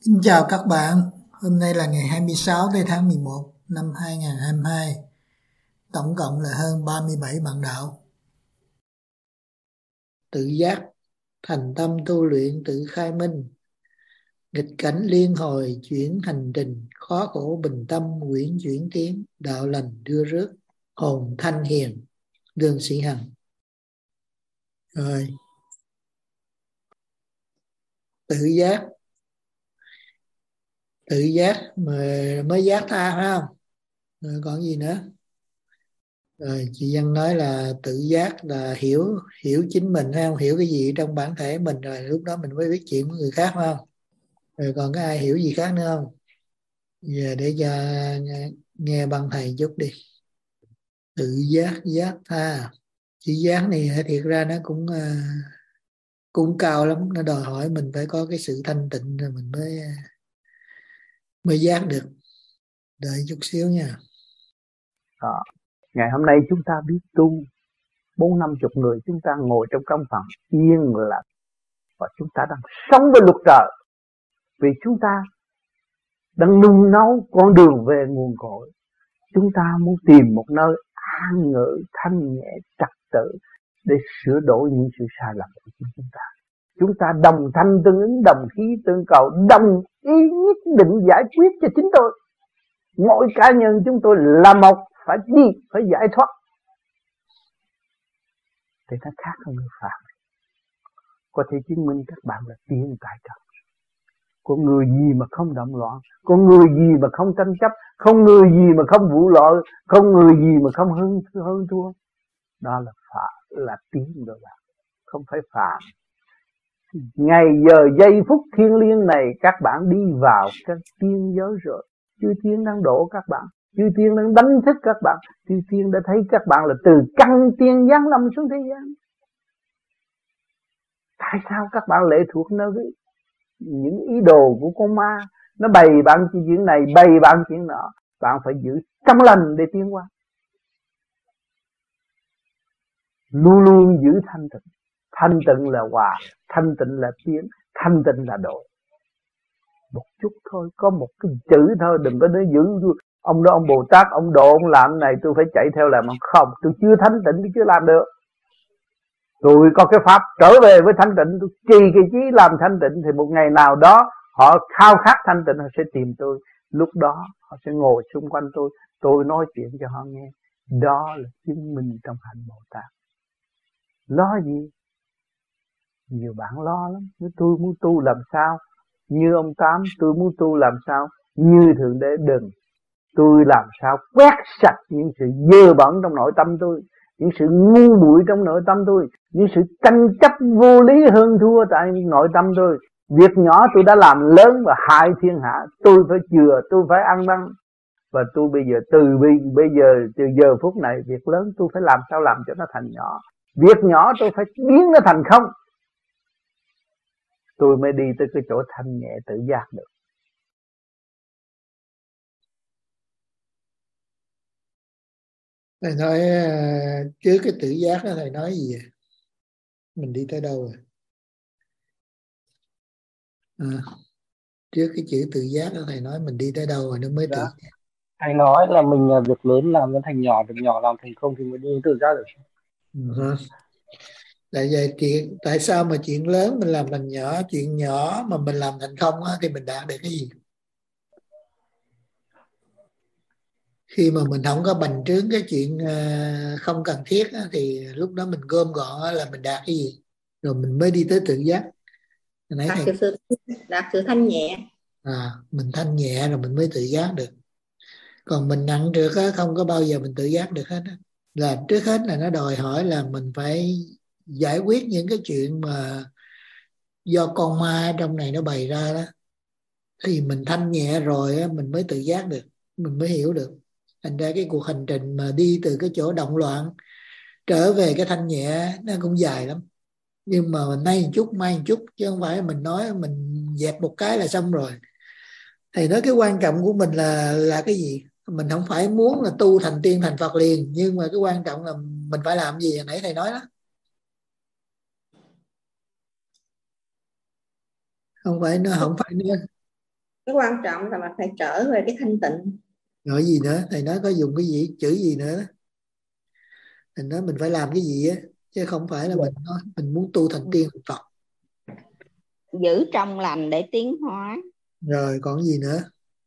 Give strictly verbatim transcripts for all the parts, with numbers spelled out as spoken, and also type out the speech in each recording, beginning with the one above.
Xin chào các bạn, hôm nay là ngày hai mươi sáu tháng mười một năm hai nghìn không trăm hai mươi hai, tổng cộng là hơn ba mươi bảy bạn đạo. Tự giác, thành tâm tu luyện tự khai minh, nghịch cảnh liên hồi chuyển hành trình, khó khổ bình tâm quyển chuyển tiến, đạo lành đưa rước, hồn thanh hiền, Lương Sĩ Hằng. Rồi, tự giác, tự giác mà mới giác tha phải không? Rồi còn gì nữa? Rồi chị Văn nói là tự giác là hiểu hiểu chính mình hay không, hiểu cái gì trong bản thể mình, rồi lúc đó mình mới biết chuyện của người khác phải không? Rồi còn có ai hiểu gì khác nữa không? Giờ để cho nghe, nghe băng thầy chút đi. Tự giác, giác tha, chữ giác này thiệt ra nó cũng à, cũng cao lắm, nó đòi hỏi mình phải có cái sự thanh tịnh rồi mình mới mới giác được. Đợi chút xíu nha. Đó. Ngày hôm nay chúng ta biết tu, bốn năm chục người chúng ta ngồi trong căn phòng yên lặng và chúng ta đang sống với luật trời, vì chúng ta đang nung nấu con đường về nguồn cội. Chúng ta muốn tìm một nơi an ngữ, thanh nhẹ, trật tự để sửa đổi những sự sai lầm của chúng ta. Chúng ta đồng thanh tương ứng, đồng khí tương cầu, đồng ý nhất định giải quyết cho chính tôi. Mỗi cá nhân chúng tôi là một, phải đi, phải giải thoát. Thì nó khác hơn người phạm. Có thể chứng minh các bạn là tiến tại trời. Con người gì mà không động loạn, con người gì mà không tranh chấp, không người gì mà không vụ lợi, không người gì mà không hơn, hơn thua. Đó là phạm, là tiến rồi bạn, không phải phạm. Ngày giờ giây phút thiêng liêng này các bạn đi vào cái tiên giới rồi. Chư Thiên đang đổ các bạn, chư Thiên đang đánh thức các bạn, chư Thiên đã thấy các bạn là từ căn tiên giáng lâm xuống thế gian. Tại sao các bạn lệ thuộc nơi những ý đồ của con ma, nó bày bạn chuyện này, bày bạn chuyện nọ? Bạn phải giữ trong lành để tiến qua, luôn luôn giữ thanh tịnh. Thanh tịnh là hòa, thanh tịnh là tiến, thanh tịnh là độ. Một chút thôi, có một cái chữ thôi, đừng có nói giữ ông đó ông Bồ Tát, ông độ, ông làm này tôi phải chạy theo làm. Không, tôi chưa thanh tịnh, tôi chưa làm được. Tôi có cái pháp trở về với thanh tịnh, tôi trì cái chí làm thanh tịnh, thì một ngày nào đó họ khao khát thanh tịnh, họ sẽ tìm tôi. Lúc đó họ sẽ ngồi xung quanh tôi, tôi nói chuyện cho họ nghe. Đó là chứng minh trong hạnh Bồ Tát. Lo gì? Nhiều bạn lo lắm. Nếu tôi muốn tu làm sao? Như ông Tám, tôi muốn tu làm sao? Như Thượng Đế đừng. Tôi làm sao quét sạch những sự dơ bẩn trong nội tâm tôi, những sự ngu muội trong nội tâm tôi, những sự tranh chấp vô lý hơn thua tại nội tâm tôi. Việc nhỏ tôi đã làm lớn và hại thiên hạ, tôi phải chừa, tôi phải ăn năn. Và tôi bây giờ từ bây giờ từ giờ phút này, việc lớn tôi phải làm sao làm cho nó thành nhỏ. Việc nhỏ tôi phải biến nó thành không. Tôi mới đi tới cái chỗ thanh nhẹ tự giác được. Thầy nói trước cái tự giác đó, thầy nói gì vậy? Mình đi tới đâu rồi? À, trước cái chữ tự giác đó thầy nói mình đi tới đâu rồi nó mới Dạ. tự giác. Thầy nói là mình việc lớn làm nó thành nhỏ, việc nhỏ làm thành không thì mới đi tự giác được. Uh-huh. Tại vậy chuyện tại sao mà chuyện lớn mình làm thành nhỏ, chuyện nhỏ mà mình làm thành không á, thì mình đạt được cái gì? Khi mà mình không có bành trướng cái chuyện không cần thiết á, thì lúc đó mình gom gọn á, là mình đạt cái gì? Rồi mình mới đi tới tự giác. Nãy đạt thầy sự đạt sự thanh nhẹ. à, mình thanh nhẹ rồi mình mới tự giác được. Còn mình nặng trược á, không có bao giờ mình tự giác được hết á. Là trước hết là nó đòi hỏi là mình phải giải quyết những cái chuyện mà do con ma trong này nó bày ra đó, thì mình thanh nhẹ rồi á, mình mới tự giác được, mình mới hiểu được. Thành ra cái cuộc hành trình mà đi từ cái chỗ động loạn trở về cái thanh nhẹ nó cũng dài lắm. Nhưng mà mình nay một chút mai một chút, chứ không phải mình nói mình dẹp một cái là xong rồi. Thầy nói cái quan trọng của mình là là cái gì? Mình không phải muốn là tu thành tiên thành Phật liền, nhưng mà cái quan trọng là mình phải làm gì, hồi nãy thầy nói đó. Không phải nó không phải nữa. cái quan trọng là mình phải trở về cái thanh tịnh. Rồi gì nữa? Thầy nói có dùng cái gì, chữ gì nữa đó. Thầy nói mình phải làm cái gì á, chứ không phải là mình nói mình muốn tu thành tiên thành Phật. Giữ trong lành để tiến hóa. Rồi còn gì nữa?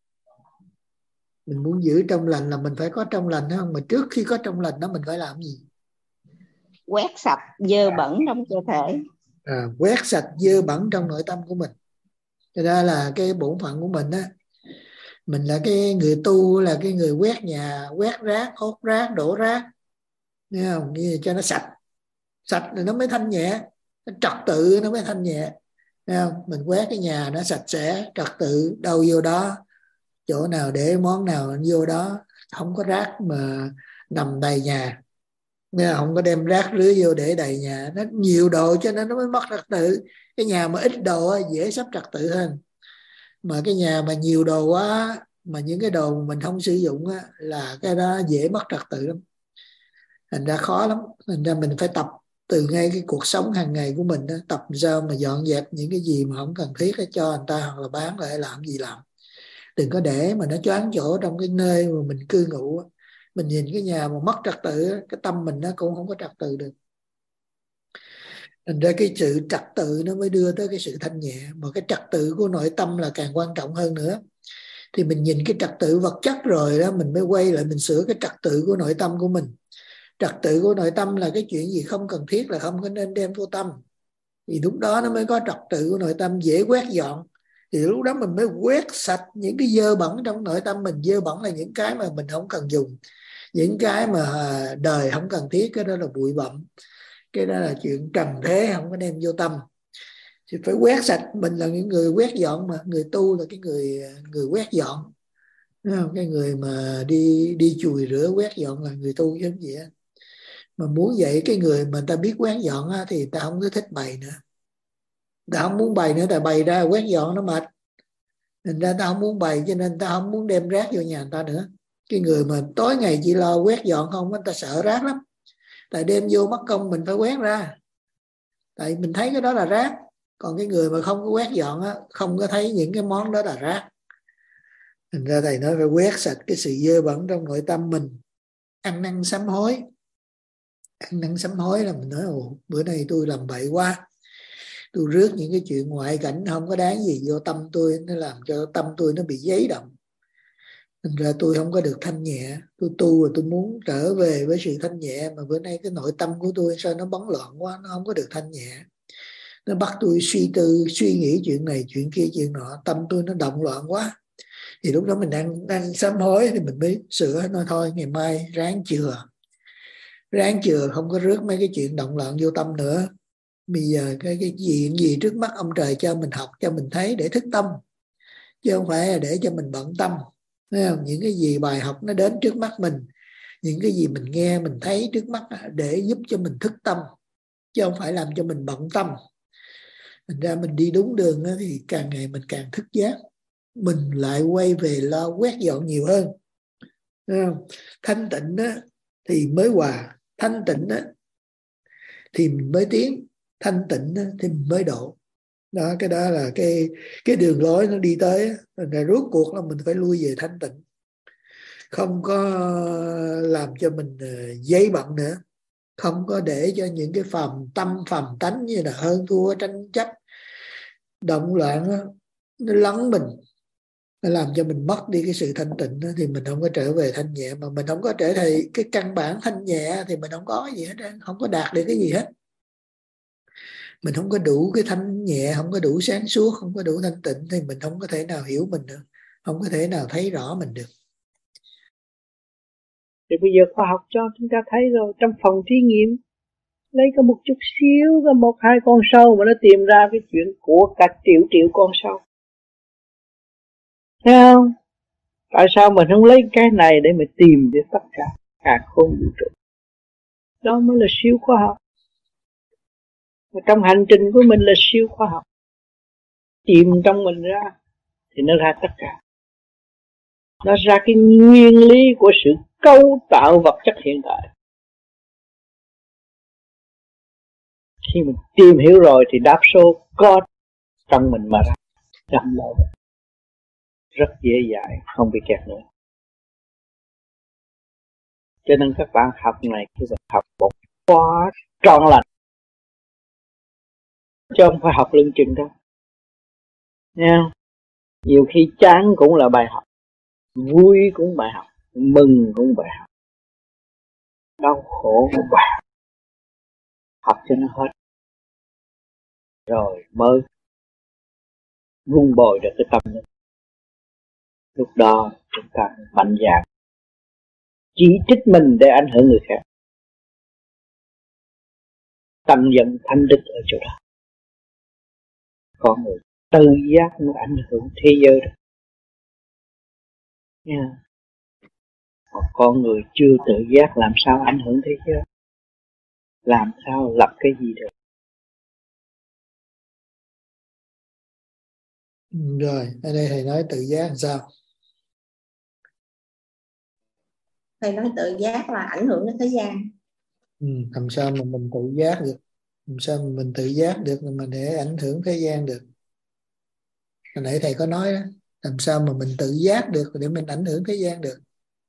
Mình muốn giữ trong lành là mình phải có trong lành đó không? Mà trước khi có trong lành đó mình phải làm gì? Quét sạch dơ bẩn trong cơ thể. À, quét sạch dơ bẩn trong nội tâm của mình. Cho nên là cái bổn phận của mình á, mình là cái người tu, là cái người quét nhà, quét rác, hốt rác, đổ rác, nghe không? Như cho nó sạch, sạch thì nó mới thanh nhẹ, nó trật tự nó mới thanh nhẹ, nghe không? Mình quét cái nhà nó sạch sẽ, trật tự, đâu vô đó, chỗ nào để món nào vô đó, không có rác mà nằm đầy nhà, nghe không? Không có đem rác rưới vô để đầy nhà, nó nhiều đồ cho nên nó mới mất trật tự. Cái nhà mà ít đồ á, dễ sắp trật tự hơn, mà cái nhà mà nhiều đồ quá, mà những cái đồ mà mình không sử dụng á, là cái đó dễ mất trật tự lắm, thành ra khó lắm. Thành ra mình phải tập từ ngay cái cuộc sống hàng ngày của mình đó, tập sao mà dọn dẹp những cái gì mà không cần thiết để cho người ta, hoặc là bán lại làm gì làm. Đừng có để mà nó choáng chỗ trong cái nơi mà mình cư ngụ. Mình nhìn cái nhà mà mất trật tự, cái tâm mình nó cũng không có trật tự được. Thành ra cái sự trật tự nó mới đưa tới cái sự thanh nhẹ. Mà cái trật tự của nội tâm là càng quan trọng hơn nữa. Thì mình nhìn cái trật tự vật chất rồi đó, mình mới quay lại mình sửa cái trật tự của nội tâm của mình. Trật tự của nội tâm là cái chuyện gì không cần thiết là không có nên đem vô tâm. Thì lúc đó nó mới có trật tự của nội tâm, dễ quét dọn. Thì lúc đó mình mới quét sạch những cái dơ bẩn trong nội tâm mình. Dơ bẩn là những cái mà mình không cần dùng, những cái mà đời không cần thiết, cái đó là bụi bặm, cái đó là chuyện trần thế, không có đem vô tâm. Thì phải quét sạch. Mình là những người quét dọn, mà người tu là cái người người quét dọn, đúng không? Cái người mà đi đi chùi rửa quét dọn là người tu chứ không gì á. Mà muốn vậy, cái người mà người ta biết quét dọn á, thì người ta không có thích bày nữa, người ta không muốn bày nữa, tại bày ra quét dọn nó mệt, nên ra ta không muốn bày, cho nên ta không muốn đem rác vô nhà người ta nữa. Cái người mà tối ngày chỉ lo quét dọn không, người ta sợ rác lắm, tại đem vô mất công mình phải quét ra, tại mình thấy cái đó là rác. Còn cái người mà không có quét dọn á, không có thấy những cái món đó là rác. Thành ra thầy nói phải quét sạch cái sự dơ bẩn trong nội tâm mình. Ăn năn sám hối. Ăn năn sám hối là mình nói ồ, bữa nay tôi làm bậy quá, tôi rước những cái chuyện ngoại cảnh không có đáng gì vô tâm tôi, nó làm cho tâm tôi nó bị giấy động. Thành ra tôi không có được thanh nhẹ. Tôi tu rồi tôi muốn trở về với sự thanh nhẹ, mà bữa nay cái nội tâm của tôi sao nó bấn loạn quá, nó không có được thanh nhẹ. Nó bắt tôi suy tư, suy nghĩ chuyện này, chuyện kia, chuyện nọ, tâm tôi nó động loạn quá. Thì lúc đó mình đang đang sám hối thì mình mới sửa, nói thôi ngày mai ráng chừa. Ráng chừa, không có rước mấy cái chuyện động loạn vô tâm nữa. Bây giờ cái cái chuyện gì trước mắt ông trời cho mình học, cho mình thấy để thức tâm, chứ không phải là để cho mình bận tâm. Thấy không? Những cái gì bài học nó đến trước mắt mình, những cái gì mình nghe mình thấy trước mắt để giúp cho mình thức tâm, chứ không phải làm cho mình bận tâm. Thành ra mình đi đúng đường thì càng ngày mình càng thức giác, mình lại quay về lo quét dọn nhiều hơn. Thấy không? Thanh tịnh thì mới hòa, thanh tịnh thì mình mới tiến, thanh tịnh thì mình mới độ. Đó, cái đó là cái cái đường lối nó đi tới. Rồi rốt cuộc là mình phải lui về thanh tịnh, không có làm cho mình dây bận nữa, không có để cho những cái phàm tâm phàm tánh như là hơn thua, tranh chấp, động loạn đó, nó lấn mình, nó làm cho mình mất đi cái sự thanh tịnh đó, thì mình không có trở về thanh nhẹ. Mà mình không có trở thành cái căn bản thanh nhẹ thì mình không có gì hết, không có đạt được cái gì hết. Mình không có đủ cái thanh nhẹ, không có đủ sáng suốt, không có đủ thanh tịnh, thì mình không có thể nào hiểu mình được, không có thể nào thấy rõ mình được. Thì bây giờ khoa học cho chúng ta thấy rồi, trong phòng thí nghiệm lấy có một chút xíu, có một hai con sâu mà nó tìm ra cái chuyện của cả triệu triệu con sâu. Thấy không? Tại sao mình không lấy cái này để mình tìm để tất cả cả khôn vũ trụ? Đó mới là siêu khoa học. Và trong hành trình của mình là siêu khoa học. Tìm trong mình ra thì nó ra tất cả. Nó ra cái nguyên lý của sự cấu tạo vật chất hiện tại. Khi mình tìm hiểu rồi thì đáp số có trong mình mà ra. Chậm lâu. rất dễ dãi, không bị kẹt nữa. Cho nên các bạn học này khi bạn học một khóa trọn lành, chứ không phải học lưng chừng đâu. Nghe không? Nhiều khi chán cũng là bài học, vui cũng bài học, mừng cũng bài học, đau khổ cũng bài học. Học cho nó hết, rồi mới vun bồi được cái tâm linh. Lúc đó chúng ta mạnh dạn chỉ trích mình để ảnh hưởng người khác. Tâm dân thanh đức ở chỗ đó. Con người tự giác mới ảnh hưởng thế giới được. Yeah. Còn con người chưa tự giác làm sao ảnh hưởng thế giới? Làm sao lập cái gì được? Rồi, ở đây thầy nói tự giác làm sao? Thầy nói tự giác là ảnh hưởng đến thế gian. Ừ, làm sao mà mình tự giác được? Làm sao mà mình tự giác được mà để ảnh hưởng thế gian được? Hồi nãy thầy có nói đó, làm sao mà mình tự giác được để mình ảnh hưởng thế gian được?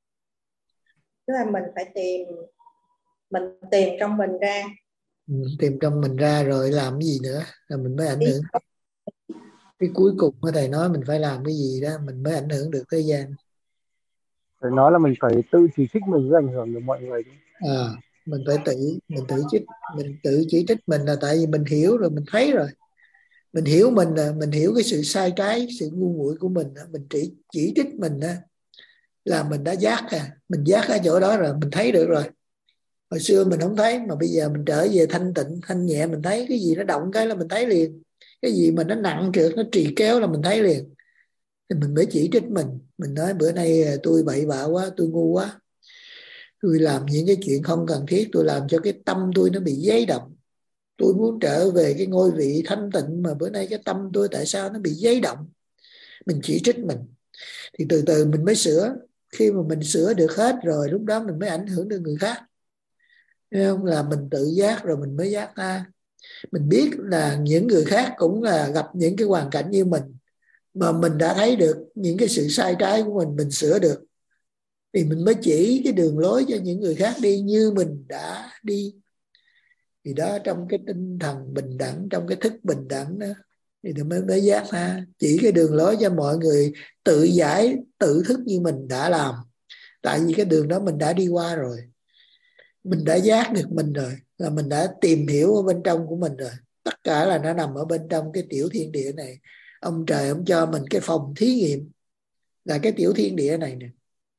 Tức là mình phải tìm mình tìm trong mình ra. Ừ, tìm trong mình ra rồi làm cái gì nữa là mình mới ảnh hưởng. Cái cuối cùng của thầy nói mình phải làm cái gì đó mình mới ảnh hưởng được thế gian. Phải nói là mình phải tự chỉ trích mình mới ảnh hưởng được mọi người. À, mình phải tự mình tự trích mình tự chỉ trích mình là tại vì mình hiểu rồi, mình thấy rồi, mình hiểu mình là mình hiểu cái sự sai trái, sự ngu muội của mình, mình chỉ chỉ trích mình là mình đã giác à, mình giác ở chỗ đó rồi, mình thấy được rồi. Hồi xưa mình không thấy, mà bây giờ mình trở về thanh tịnh thanh nhẹ, mình thấy cái gì nó động cái là mình thấy liền, cái gì mà nó nặng trượt nó trì kéo là mình thấy liền. Thì mình mới chỉ trích mình mình nói bữa nay tôi bậy bạ quá, tôi ngu quá, tôi làm những cái chuyện không cần thiết, tôi làm cho cái tâm tôi nó bị giấy động. Tôi muốn trở về cái ngôi vị thanh tịnh mà bữa nay cái tâm tôi tại sao nó bị giấy động. Mình chỉ trích mình thì từ từ mình mới sửa. Khi mà mình sửa được hết rồi lúc đó mình mới ảnh hưởng đến người khác. Thấy không? Là mình tự giác rồi mình mới giác ra. Mình biết là những người khác cũng là gặp những cái hoàn cảnh như mình, mà mình đã thấy được những cái sự sai trái của mình, mình sửa được, thì mình mới chỉ cái đường lối cho những người khác đi như mình đã đi. Thì đó, trong cái tinh thần bình đẳng, trong cái thức bình đẳng đó, thì mới mới giác ra, chỉ cái đường lối cho mọi người tự giải tự thức như mình đã làm. Tại vì cái đường đó mình đã đi qua rồi, mình đã giác được mình rồi, là mình đã tìm hiểu ở bên trong của mình rồi. Tất cả là nó nằm ở bên trong cái tiểu thiên địa này. Ông trời ông cho mình cái phòng thí nghiệm là cái tiểu thiên địa này nè,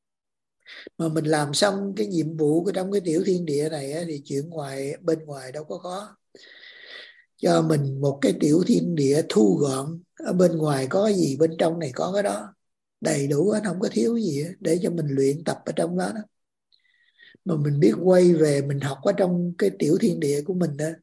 mà mình làm xong cái nhiệm vụ của trong cái tiểu thiên địa này á, thì chuyện ngoài bên ngoài đâu có có. Cho mình một cái tiểu thiên địa thu gọn, ở bên ngoài có gì bên trong này có cái đó, đầy đủ, không có thiếu gì á, để cho mình luyện tập ở trong đó, đó. Mà mình biết quay về mình học ở trong cái tiểu thiên địa của mình đó,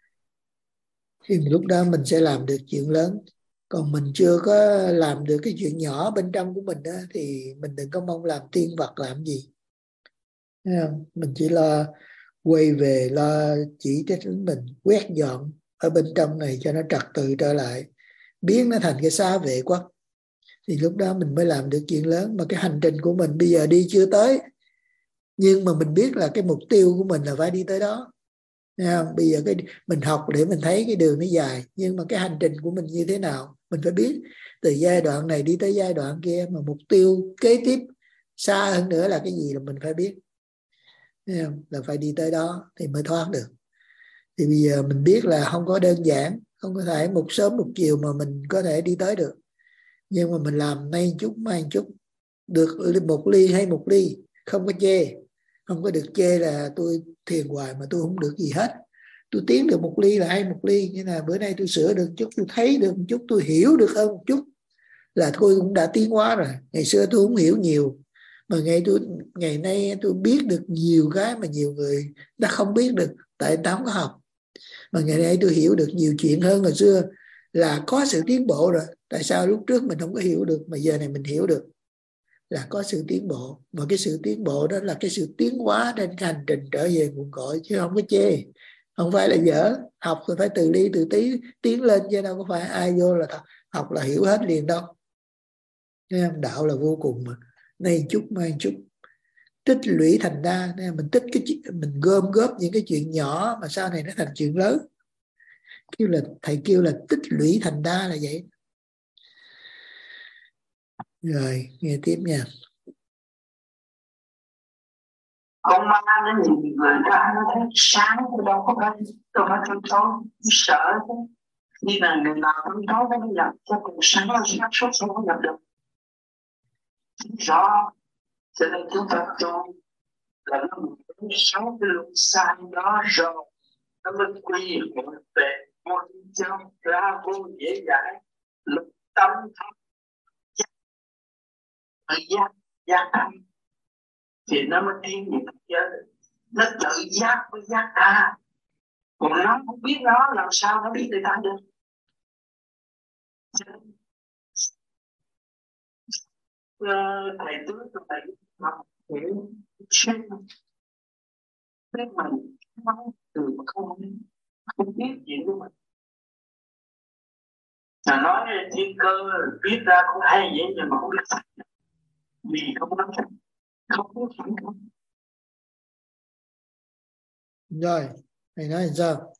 thì lúc đó mình sẽ làm được chuyện lớn. Còn mình chưa có làm được cái chuyện nhỏ bên trong của mình đó, thì mình đừng có mong làm tiên vật làm gì. Thấy không? Mình chỉ lo quay về, lo chỉ trích mình, quét dọn ở bên trong này cho nó trật tự trở lại, biến nó thành cái xá vệ quốc. Thì lúc đó mình mới làm được chuyện lớn. Mà cái hành trình của mình bây giờ đi chưa tới, nhưng mà mình biết là cái mục tiêu của mình là phải đi tới đó. Thấy không? Bây giờ cái mình học để mình thấy cái đường nó dài, nhưng mà cái hành trình của mình như thế nào mình phải biết. Từ giai đoạn này đi tới giai đoạn kia, mà mục tiêu kế tiếp xa hơn nữa là cái gì là mình phải biết. Thấy không? Là phải đi tới đó thì mới thoát được. Thì bây giờ mình biết là không có đơn giản, không có thể một sớm một chiều mà mình có thể đi tới được. Nhưng mà mình làm nay chút mai chút, được một ly hay một ly, không có chê. Không có được chê là tôi thiền hoài mà tôi không được gì hết. Tôi tiến được một ly là hay một ly. Như là bữa nay tôi sửa được chút, tôi thấy được một chút, tôi hiểu được hơn một chút, là thôi cũng đã tiến hóa rồi. Ngày xưa tôi không hiểu nhiều, mà ngày tôi ngày nay tôi biết được nhiều cái mà nhiều người đã không biết được, tại ta không có học. Mà ngày nay tôi hiểu được nhiều chuyện hơn hồi xưa, là có sự tiến bộ rồi. Tại sao lúc trước mình không có hiểu được mà giờ này mình hiểu được, là có sự tiến bộ. Mà cái sự tiến bộ đó là cái sự tiến hóa trên hành trình trở về nguồn cội, chứ không có chê. Không phải là dở, học thì phải từ ly từ tí tiến lên, chứ đâu có phải ai vô là học là hiểu hết liền đâu. Thấy không? Đạo là vô cùng mà, nay chút mai chút, tích lũy thành đa. Nên mình tích cái chuyện, mình gom góp những cái chuyện nhỏ mà sau này nó thành chuyện lớn. Kêu là thầy kêu là tích lũy thành đa là vậy. Rồi nghe tiếp nha. Con ma nó nhìn người ra nó thấy sáng, nó đâu có cái đâu có trong tối, nó sợ chứ. Nhưng mà người nào trong tối nó mới gặp, cho cùng sáng là sáng suốt không có gặp được. Rõ, cho nên chúng ta tu là nó một cái sáu cái luân xa đó rồi nó mới quy hội về môn trong ra vô dễ dãi, lục tâm thông thời gian giác tâm thì nó mới tiến nhập giới, nó tự giác với giác ta, còn nó không biết nó làm sao nó biết người ta được. Thầy tướng của thầy học hiểu sinh thế mình nó từ không không biết chuyện của mình. Mà nói thiên cơ biết ra cũng hay vậy nhưng mà không biết phải vì không nắm chắc, không biết phải không. Rồi thầy nói làm sao?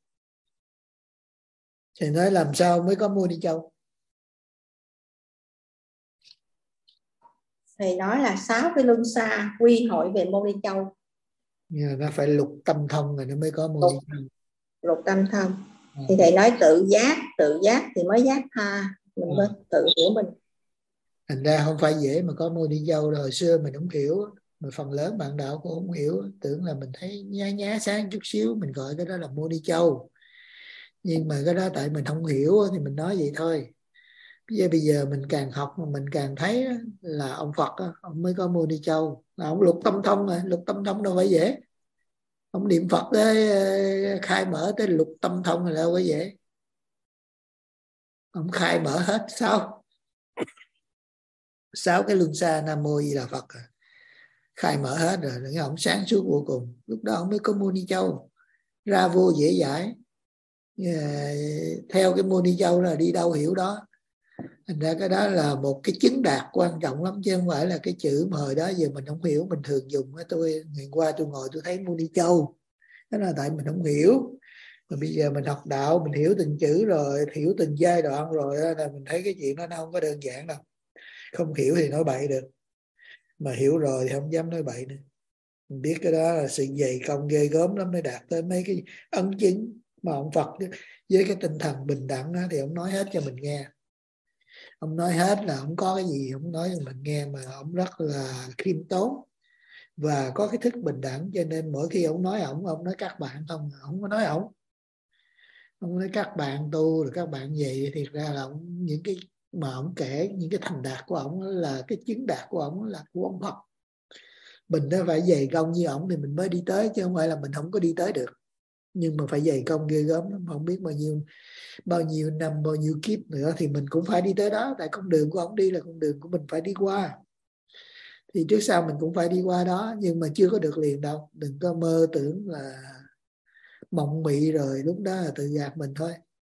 Thầy nói làm sao mới có mua đi châu? Thầy nói là sáu cái luân xa quy hội về Môn Ni Châu. Nhưng nó phải lục tâm thông rồi nó mới có mua đi châu. Lục tâm thông. À. Thì thầy nói tự giác, tự giác thì mới giác tha, mình mới à. tự hiểu mình. Thành ra không phải dễ mà có mua đi châu rồi. Hồi xưa mình không hiểu, mà phần lớn bạn đạo cũng không hiểu, tưởng là mình thấy nhá nhá sáng chút xíu mình gọi cái đó là mua đi châu. Nhưng mà cái đó tại mình không hiểu thì mình nói vậy thôi. Bây giờ, bây giờ mình càng học mà mình càng thấy là ông Phật đó, ông mới có mua đi châu, là ông lục tâm thông rồi. Lục tâm thông đâu phải dễ. Ông niệm Phật tới khai mở tới lục tâm thông là đâu có dễ. Ông khai mở hết sáu sáu cái luân xa Nam Mô Di Đà Phật à. Khai mở hết rồi, rồi ông sáng suốt vô cùng. Lúc đó ông mới có Môn Ni Châu, ra vô dễ dãi. Theo cái Môn Ni Châu là đi đâu hiểu đó. Thành ra cái đó là một cái chứng đạt quan trọng lắm, chứ không phải là cái chữ mà hồi đó giờ mình không hiểu, mình thường dùng. Tôi ngày qua tôi ngồi tôi thấy Môn Ni Châu, đó là tại mình không hiểu. Mà bây giờ mình học đạo, mình hiểu từng chữ rồi, hiểu từng giai đoạn rồi, là mình thấy cái chuyện đó nó không có đơn giản đâu. Không hiểu thì nói bậy được, mà hiểu rồi thì không dám nói bậy nữa. Mình biết cái đó là sự dày công ghê gớm lắm mới đạt tới mấy cái ấn chứng mà ông Phật với cái tinh thần bình đẳng đó, thì ông nói hết cho mình nghe. Ông nói hết là không có cái gì ông nói cho mình nghe, mà ông rất là khiêm tốn và có cái thức bình đẳng. Cho nên mỗi khi ông nói ổng, ông nói các bạn không, ông có nói ổng. Ông nói các bạn tu rồi các bạn vậy, thiệt ra là ông, những cái mà ông kể, những cái thành đạt của ông là cái chứng đạt của ông là của ông Phật. Mình nó phải dày công như ổng thì mình mới đi tới, chứ không phải là mình không có đi tới được. Nhưng mà phải dày công ghê gớm lắm, không biết bao nhiêu bao nhiêu năm, bao nhiêu kiếp nữa thì mình cũng phải đi tới đó. Tại con đường của ổng đi là con đường của mình phải đi qua, thì trước sau mình cũng phải đi qua đó. Nhưng mà chưa có được liền đâu. Đừng có mơ tưởng là mộng mị rồi lúc đó là tự gạt mình thôi.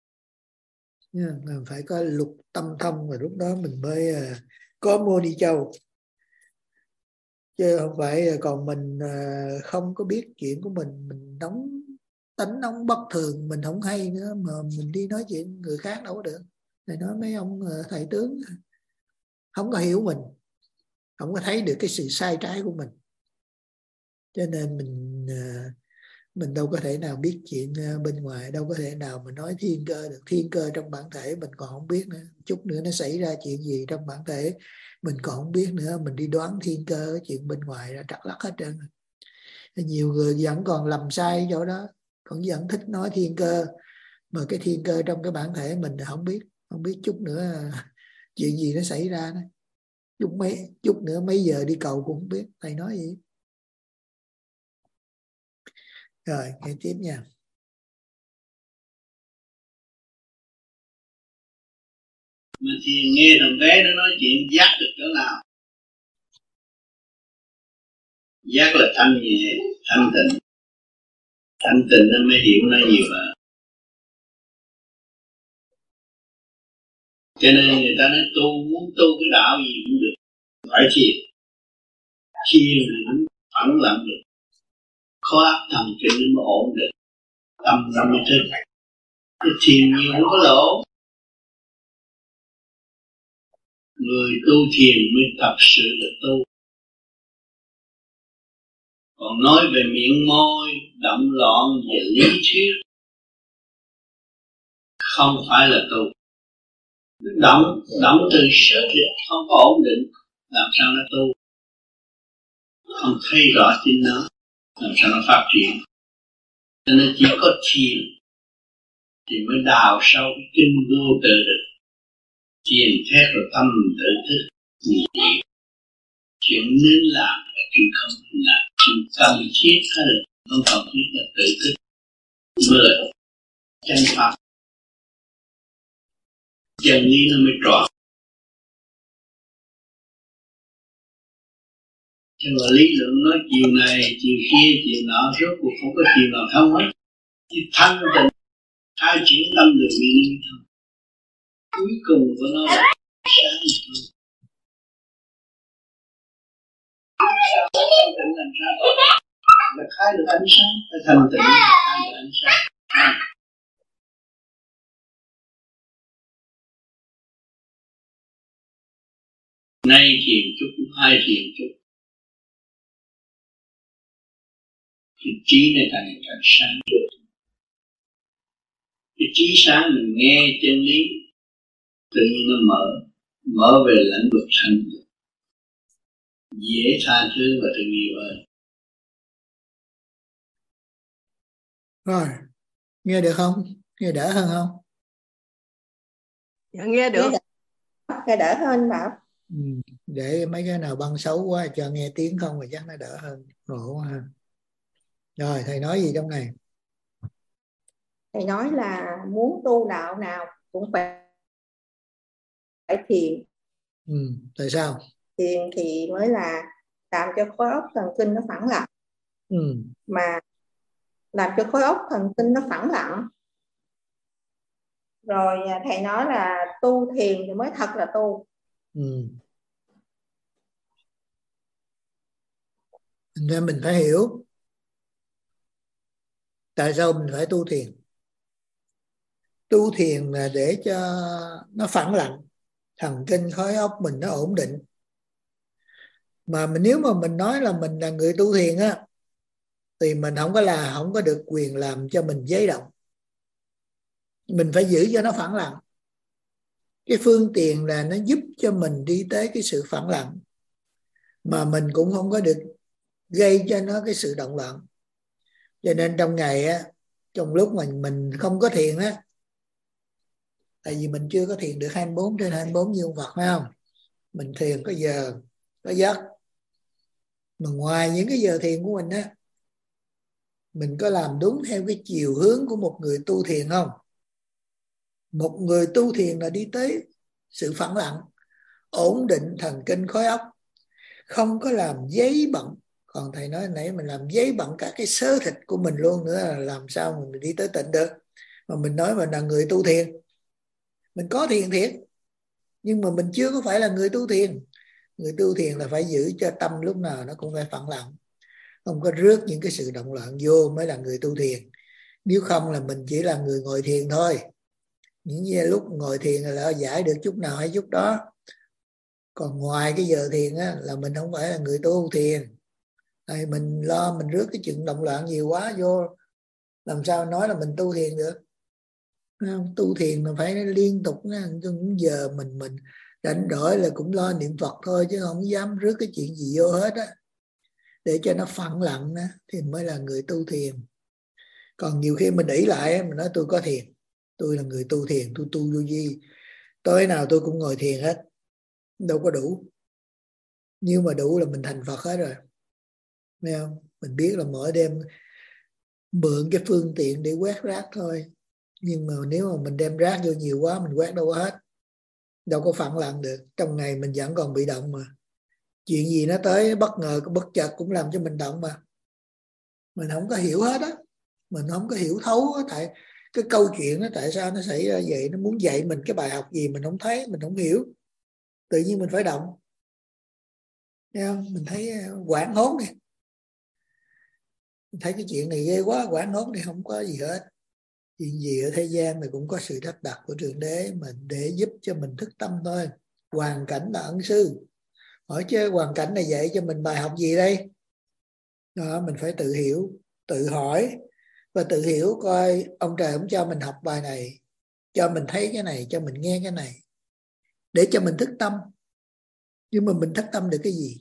Mình phải có lục tâm thông, và lúc đó mình mới có Môn Ni Châu. Chứ không phải còn mình không có biết chuyện của mình, mình nóng tính nóng bất thường, mình không hay nữa mà mình đi nói chuyện người khác đâu có được. Thầy nói mấy ông thầy tướng không có hiểu mình, không có thấy được cái sự sai trái của mình, cho nên mình mình đâu có thể nào biết chuyện bên ngoài, đâu có thể nào mà nói thiên cơ được. Thiên cơ trong bản thể mình còn không biết nữa, chút nữa nó xảy ra chuyện gì trong bản thể mình còn không biết nữa, mình đi đoán thiên cơ chuyện bên ngoài ra trật lắc hết trơn. Nhiều người vẫn còn lầm sai chỗ đó, còn vẫn thích nói thiên cơ, mà cái thiên cơ trong cái bản thể mình là không biết, không biết chút nữa chuyện gì nó xảy ra đó. Chút mấy chút nữa mấy giờ đi cầu cũng không biết. Thầy nói gì? Rồi nghe tiếp nha. Mình thì nghe thằng bé nó nói chuyện giác được chỗ nào? Giác là thanh nhẹ, thanh tịnh. Thanh tịnh nó mới hiểu nó nhiều hơn. Cho nên người ta nói tu, muốn tu cái đạo gì cũng được, phải thiền. Thiền định phẳng lặng được, khó áp thần kinh nó mới ổn định, tâm nó mới thức. Cái thiền nhiều không có lỗ. Người tu thiền mới thật sự là tu. Còn nói về miệng môi động loạn về lý thuyết không phải là tu. Động, động từ sớ rịch không có ổn định, làm sao nó tu? Không thấy rõ tin nó, làm sao nó phát triển? Cho nên chỉ có thiền thì mới đào sâu cái kinh vô tự được. Thiền thét rồi tâm tự thức, nhị chuyện nên làm và chuyện không nên làm, chuyện cần thiết hay là không cần thiết là tự thức mới là chân pháp. Chân lý nó mới tròn. Chứ mà lý luận nói chiều này, chiều kia, chiều nọ, rốt cuộc không có chiều nào thông hết. Thì thanh tịnh, hai chuyển tâm được vì nên thông. Cuối cùng của nó là sáng thôi. Thanh tịnh làm sao? Là khai được ánh sáng, phải thanh tịnh là khai được ánh sáng. Nay thiền chút, hai thiền chút, thì trí này càng ngày càng sáng được. Cái trí sáng mình nghe chân lý, tự nhiên nó mở, mở về lĩnh vực thanh được, dễ tha thứ và thương yêu hơn. Rồi, nghe được không? Nghe đỡ hơn không? Dạ nghe được. Nghe đỡ hơn Bảo. Ừ, để mấy cái nào băng xấu quá cho nghe tiếng không thì chắc nó đỡ hơn. Ngộ quá ha. Rồi thầy nói gì trong này? Thầy nói là muốn tu đạo nào cũng phải phải thiền. Ừ, tại sao? Thiền thì mới là làm cho khối óc thần kinh nó phẳng lặng. Ừ. Mà làm cho khối óc thần kinh nó phẳng lặng, rồi thầy nói là tu thiền thì mới thật là tu. Ừ. Nên mình phải hiểu tại sao mình phải tu thiền. Tu thiền là để cho nó phẳng lặng, thần kinh khối óc mình nó ổn định. Mà mình, nếu mà mình nói là mình là người tu thiền á, thì mình không có là không có được quyền làm cho mình giấy động. Mình phải giữ cho nó phẳng lặng. Cái phương tiện là nó giúp cho mình đi tới cái sự phẳng lặng, mà mình cũng không có được gây cho nó cái sự động loạn. Cho nên trong ngày á, trong lúc mà mình không có thiền á, tại vì mình chưa có thiền được hai mươi bốn trên hai mươi bốn như ông Phật, phải không? Mình thiền có giờ, có giấc. Mà ngoài những cái giờ thiền của mình á, mình có làm đúng theo cái chiều hướng của một người tu thiền không? Một người tu thiền là đi tới sự phẳng lặng, ổn định thần kinh khối óc, không có làm giấy bận. Còn thầy nói nãy mình làm giấy bận cả cái xớ thịt của mình luôn nữa, là làm sao mình đi tới tịnh được. Mà mình nói mình là người tu thiền, mình có thiền thiệt, nhưng mà mình chưa có phải là người tu thiền. Người tu thiền là phải giữ cho tâm lúc nào nó cũng phải phẳng lặng, không có rước những cái sự động loạn vô mới là người tu thiền. Nếu không là mình chỉ là người ngồi thiền thôi. Những giờ lúc ngồi thiền là giải được chút nào hay chút đó. Còn ngoài cái giờ thiền á, là mình không phải là người tu thiền. Thì mình lo mình rước cái chuyện động loạn nhiều quá vô, làm sao nói là mình tu thiền được. Tu thiền mà phải liên tục, những giờ mình mình rảnh rỗi là cũng lo niệm Phật thôi, chứ không dám rước cái chuyện gì vô hết á. Để cho nó phẳng lặng á, thì mới là người tu thiền. Còn nhiều khi mình ỷ lại, mình nói tôi có thiền, tôi là người tu thiền, tôi tu vô vi, tối nào tôi cũng ngồi thiền hết. Đâu có đủ. Nhưng mà đủ là mình thành Phật hết rồi. Thấy không? Mình biết là mỗi đêm mượn cái phương tiện để quét rác thôi. Nhưng mà nếu mà mình đem rác vô nhiều quá, mình quét đâu có hết. Đâu có phẳng lặng được. Trong ngày mình vẫn còn bị động mà. Chuyện gì nó tới bất ngờ, bất chợt cũng làm cho mình động mà. Mình không có hiểu hết á. Mình không có hiểu thấu á. Tại cái câu chuyện nó tại sao nó xảy ra vậy, nó muốn dạy mình cái bài học gì mình không thấy, mình không hiểu, tự nhiên mình phải động. Thấy không? Mình thấy quảng hốt này, mình thấy cái chuyện này ghê quá, quảng hốt này không có gì hết. Chuyện gì ở thế gian này cũng có sự đắp đặt của Thượng Đế mà để giúp cho mình thức tâm thôi. Hoàn cảnh là ân sư. Hỏi chứ hoàn cảnh này dạy cho mình bài học gì đây? Đó, mình phải tự hiểu, tự hỏi và tự hiểu coi ông trời ông cho mình học bài này, cho mình thấy cái này, cho mình nghe cái này để cho mình thức tâm. Nhưng mà mình thức tâm được cái gì?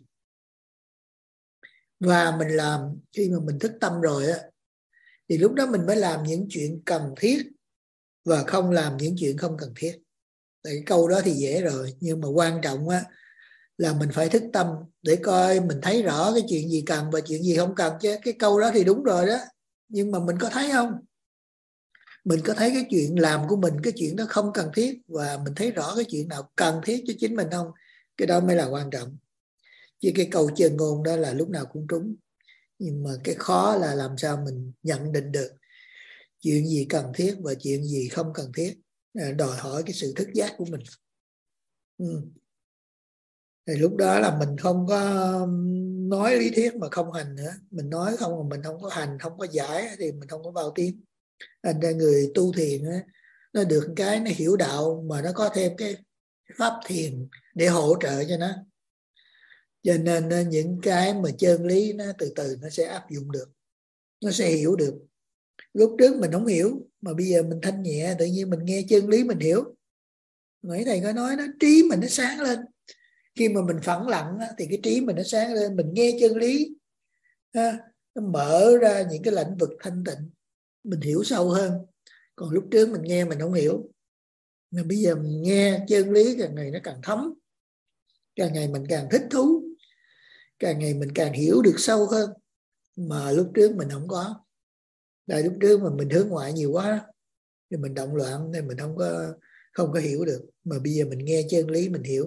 Và mình làm, khi mà mình thức tâm rồi á, thì lúc đó mình mới làm những chuyện cần thiết và không làm những chuyện không cần thiết. Tại cái câu đó thì dễ rồi, nhưng mà quan trọng á là mình phải thức tâm để coi mình thấy rõ cái chuyện gì cần và chuyện gì không cần chứ. Cái câu đó thì đúng rồi đó, nhưng mà mình có thấy không? Mình có thấy cái chuyện làm của mình, cái chuyện đó không cần thiết, và mình thấy rõ cái chuyện nào cần thiết cho chính mình không? Cái đó mới là quan trọng. Chứ cái câu chơn ngôn đó là lúc nào cũng trúng, nhưng mà cái khó là làm sao mình nhận định được chuyện gì cần thiết và chuyện gì không cần thiết, đòi hỏi cái sự thức giác của mình. Ừ. Thì lúc đó là mình không có nói lý thuyết mà không hành nữa. Mình nói không mà mình không có hành, không có giải thì mình không có vào tiếng. Thành ra người tu thiền á, nó được cái nó hiểu đạo mà nó có thêm cái pháp thiền để hỗ trợ cho nó. Cho nên những cái mà chân lý nó từ từ nó sẽ áp dụng được, nó sẽ hiểu được. Lúc trước mình không hiểu mà bây giờ mình thanh nhẹ, tự nhiên mình nghe chân lý mình hiểu. Nãy thầy có nói đó, trí mình nó sáng lên. Khi mà mình phẳng lặng thì cái trí mình nó sáng lên, mình nghe chân lý, nó mở ra những cái lĩnh vực thanh tịnh, mình hiểu sâu hơn. Còn lúc trước mình nghe mình không hiểu, mà bây giờ mình nghe chân lý càng ngày nó càng thấm, càng ngày mình càng thích thú, càng ngày mình càng hiểu được sâu hơn, mà lúc trước mình không có. Tại lúc trước mà mình hướng ngoại nhiều quá thì mình động loạn nên mình không có không có hiểu được. Mà bây giờ mình nghe chân lý mình hiểu.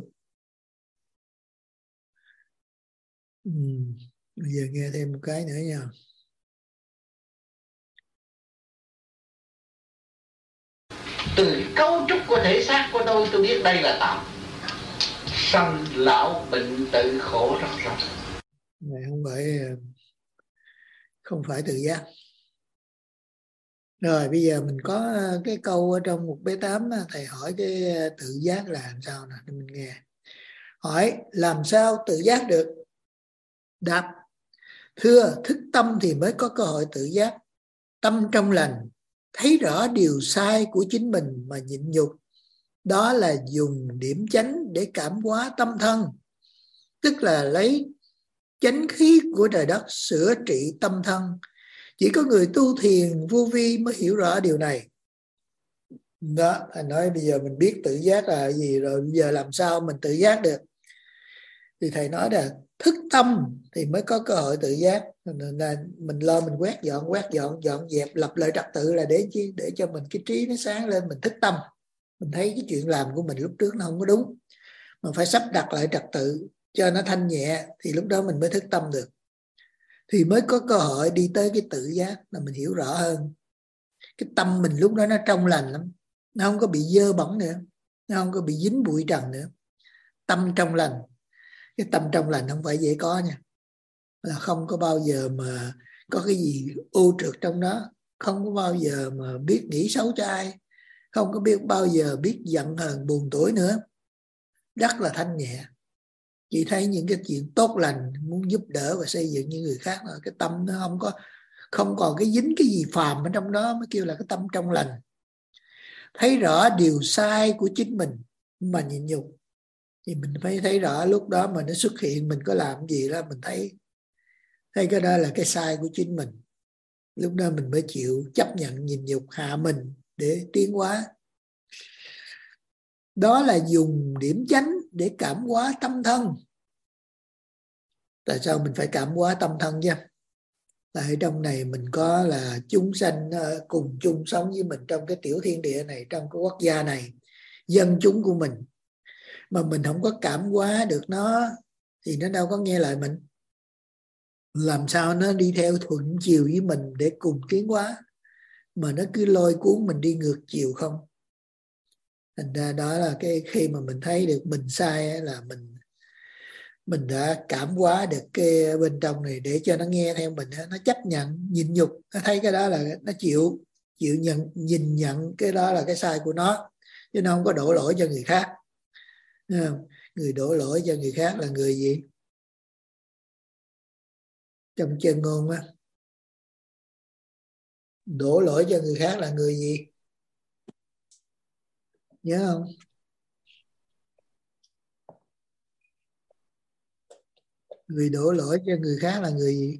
Ừ. Bây giờ nghe thêm một cái nữa nha. Từ cấu trúc của thể xác của tôi, tôi biết đây là tạm. Sanh lão bệnh tử khổ rất rõ. Này không phải không phải tự giác. Rồi bây giờ mình có cái câu ở trong một B tám, thầy hỏi cái tự giác là làm sao nè, để mình nghe. Hỏi làm sao tự giác được? Đáp: thưa, thức tâm thì mới có cơ hội tự giác. Tâm trong lành, thấy rõ điều sai của chính mình mà nhịn nhục, đó là dùng điểm chánh để cảm hóa tâm thân, tức là lấy chánh khí của trời đất sửa trị tâm thân. Chỉ có người tu thiền vô vi mới hiểu rõ điều này. Đó, thầy nói bây giờ mình biết tự giác là gì rồi, bây giờ làm sao mình tự giác được? Thì thầy nói là thức tâm thì mới có cơ hội tự giác. Nên là mình lo mình quét dọn, quét dọn, dọn dẹp, lập lại trật tự là để chi? Để cho mình cái trí nó sáng lên, mình thức tâm. Mình thấy cái chuyện làm của mình lúc trước nó không có đúng, mà phải sắp đặt lại trật tự cho nó thanh nhẹ, thì lúc đó mình mới thức tâm được. Thì mới có cơ hội đi tới cái tự giác là mình hiểu rõ hơn. Cái tâm mình lúc đó nó trong lành lắm, nó không có bị dơ bẩn nữa, nó không có bị dính bụi trần nữa. Tâm trong lành. Cái tâm trong lành không phải dễ có nha, là không có bao giờ mà có cái gì ô trượt trong đó, không có bao giờ mà biết nghĩ xấu cho ai, không có biết bao giờ biết giận hờn buồn tuổi nữa, rất là thanh nhẹ. Chỉ thấy những cái chuyện tốt lành, muốn giúp đỡ và xây dựng những người khác, cái tâm nó không có không còn cái dính cái gì phàm ở trong đó, mới kêu là cái tâm trong lành. Thấy rõ điều sai của chính mình mà nhịn nhục, thì mình phải thấy rõ lúc đó mà nó xuất hiện mình có làm gì đó, mình thấy thấy cái đó là cái sai của chính mình. Lúc đó mình mới chịu chấp nhận nhịn nhục, hạ mình để tiến hóa. Đó là dùng điểm chánh để cảm hóa tâm thân. Tại sao mình phải cảm hóa tâm thân chứ? Tại trong này mình có là chúng sanh cùng chung sống với mình trong cái tiểu thiên địa này, trong cái quốc gia này, dân chúng của mình. Mà mình không có cảm hóa được nó thì nó đâu có nghe lời mình. Làm sao nó đi theo thuận chiều với mình để cùng tiến hóa. mà nó cứ lôi cuốn mình đi ngược chiều không. Thành ra đó là cái khi mà mình thấy được mình sai là mình mình đã cảm hóa được cái bên trong này để cho nó nghe theo mình, nó chấp nhận, nhịn nhục, nó thấy cái đó là nó chịu chịu nhận, nhìn nhận cái đó là cái sai của nó, chứ nó không có đổ lỗi cho người khác. Người đổ lỗi cho người khác là người gì? Trong chân ngôn á, đổ lỗi cho người khác là người gì? Nhớ không? Người đổ lỗi cho người khác là người gì?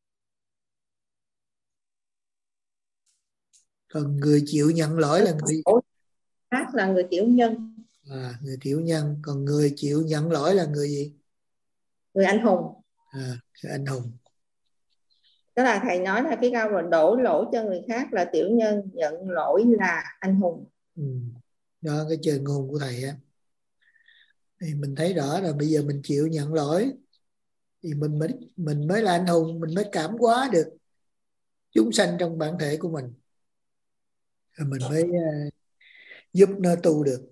Còn người chịu nhận lỗi là người khác là người tiểu nhân. À, người tiểu nhân. Còn người chịu nhận lỗi là người gì? Người anh hùng. À, người anh hùng. Tức là thầy nói là cái câu rồi đổ lỗi cho người khác là tiểu nhân, nhận lỗi là anh hùng. Ừ. Đó cái chơi ngôn của thầy á. Thì mình thấy rõ là bây giờ mình chịu nhận lỗi thì mình mới mình mới là anh hùng, mình mới cảm hóa được chúng sanh trong bản thể của mình, rồi mình mới uh, giúp nó tu được.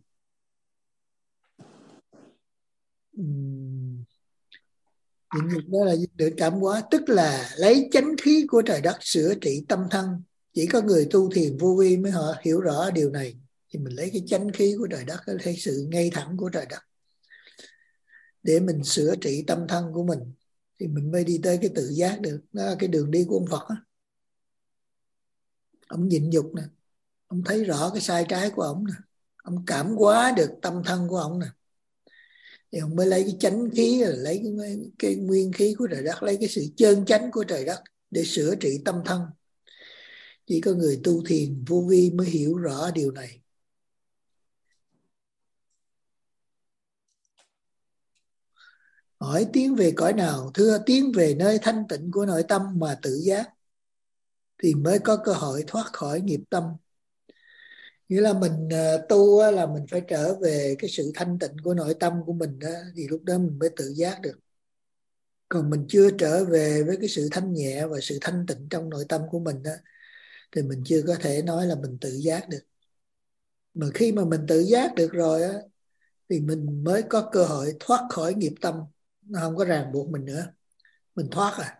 Uhm. Những việc đó là được cảm hóa, tức là lấy chánh khí của trời đất sửa trị tâm thân. Chỉ có người tu thiền vô vi mới họ hiểu rõ điều này. Thì mình lấy cái chánh khí của trời đất, lấy sự ngay thẳng của trời đất để mình sửa trị tâm thân của mình, thì mình mới đi tới cái tự giác được. Đó là cái đường đi của ông Phật á. Ông nhịn nhục nè, ông thấy rõ cái sai trái của ông nè, ông cảm hóa được tâm thân của ông nè, thì ông mới lấy cái chánh khí, lấy cái, cái nguyên khí của trời đất, lấy cái sự chân chánh của trời đất để sửa trị tâm thân. Chỉ có người tu thiền vô vi mới hiểu rõ điều này. Hỏi tiến về cõi nào? Thưa, tiến về nơi thanh tịnh của nội tâm mà tự giác thì mới có cơ hội thoát khỏi nghiệp tâm. Nghĩa là mình uh, tu là mình phải trở về cái sự thanh tịnh của nội tâm của mình đó, thì lúc đó mình mới tự giác được. Còn mình chưa trở về với cái sự thanh nhẹ và sự thanh tịnh trong nội tâm của mình đó, thì mình chưa có thể nói là mình tự giác được. Mà khi mà mình tự giác được rồi á, thì mình mới có cơ hội thoát khỏi nghiệp tâm. Nó không có ràng buộc mình nữa, mình thoát à.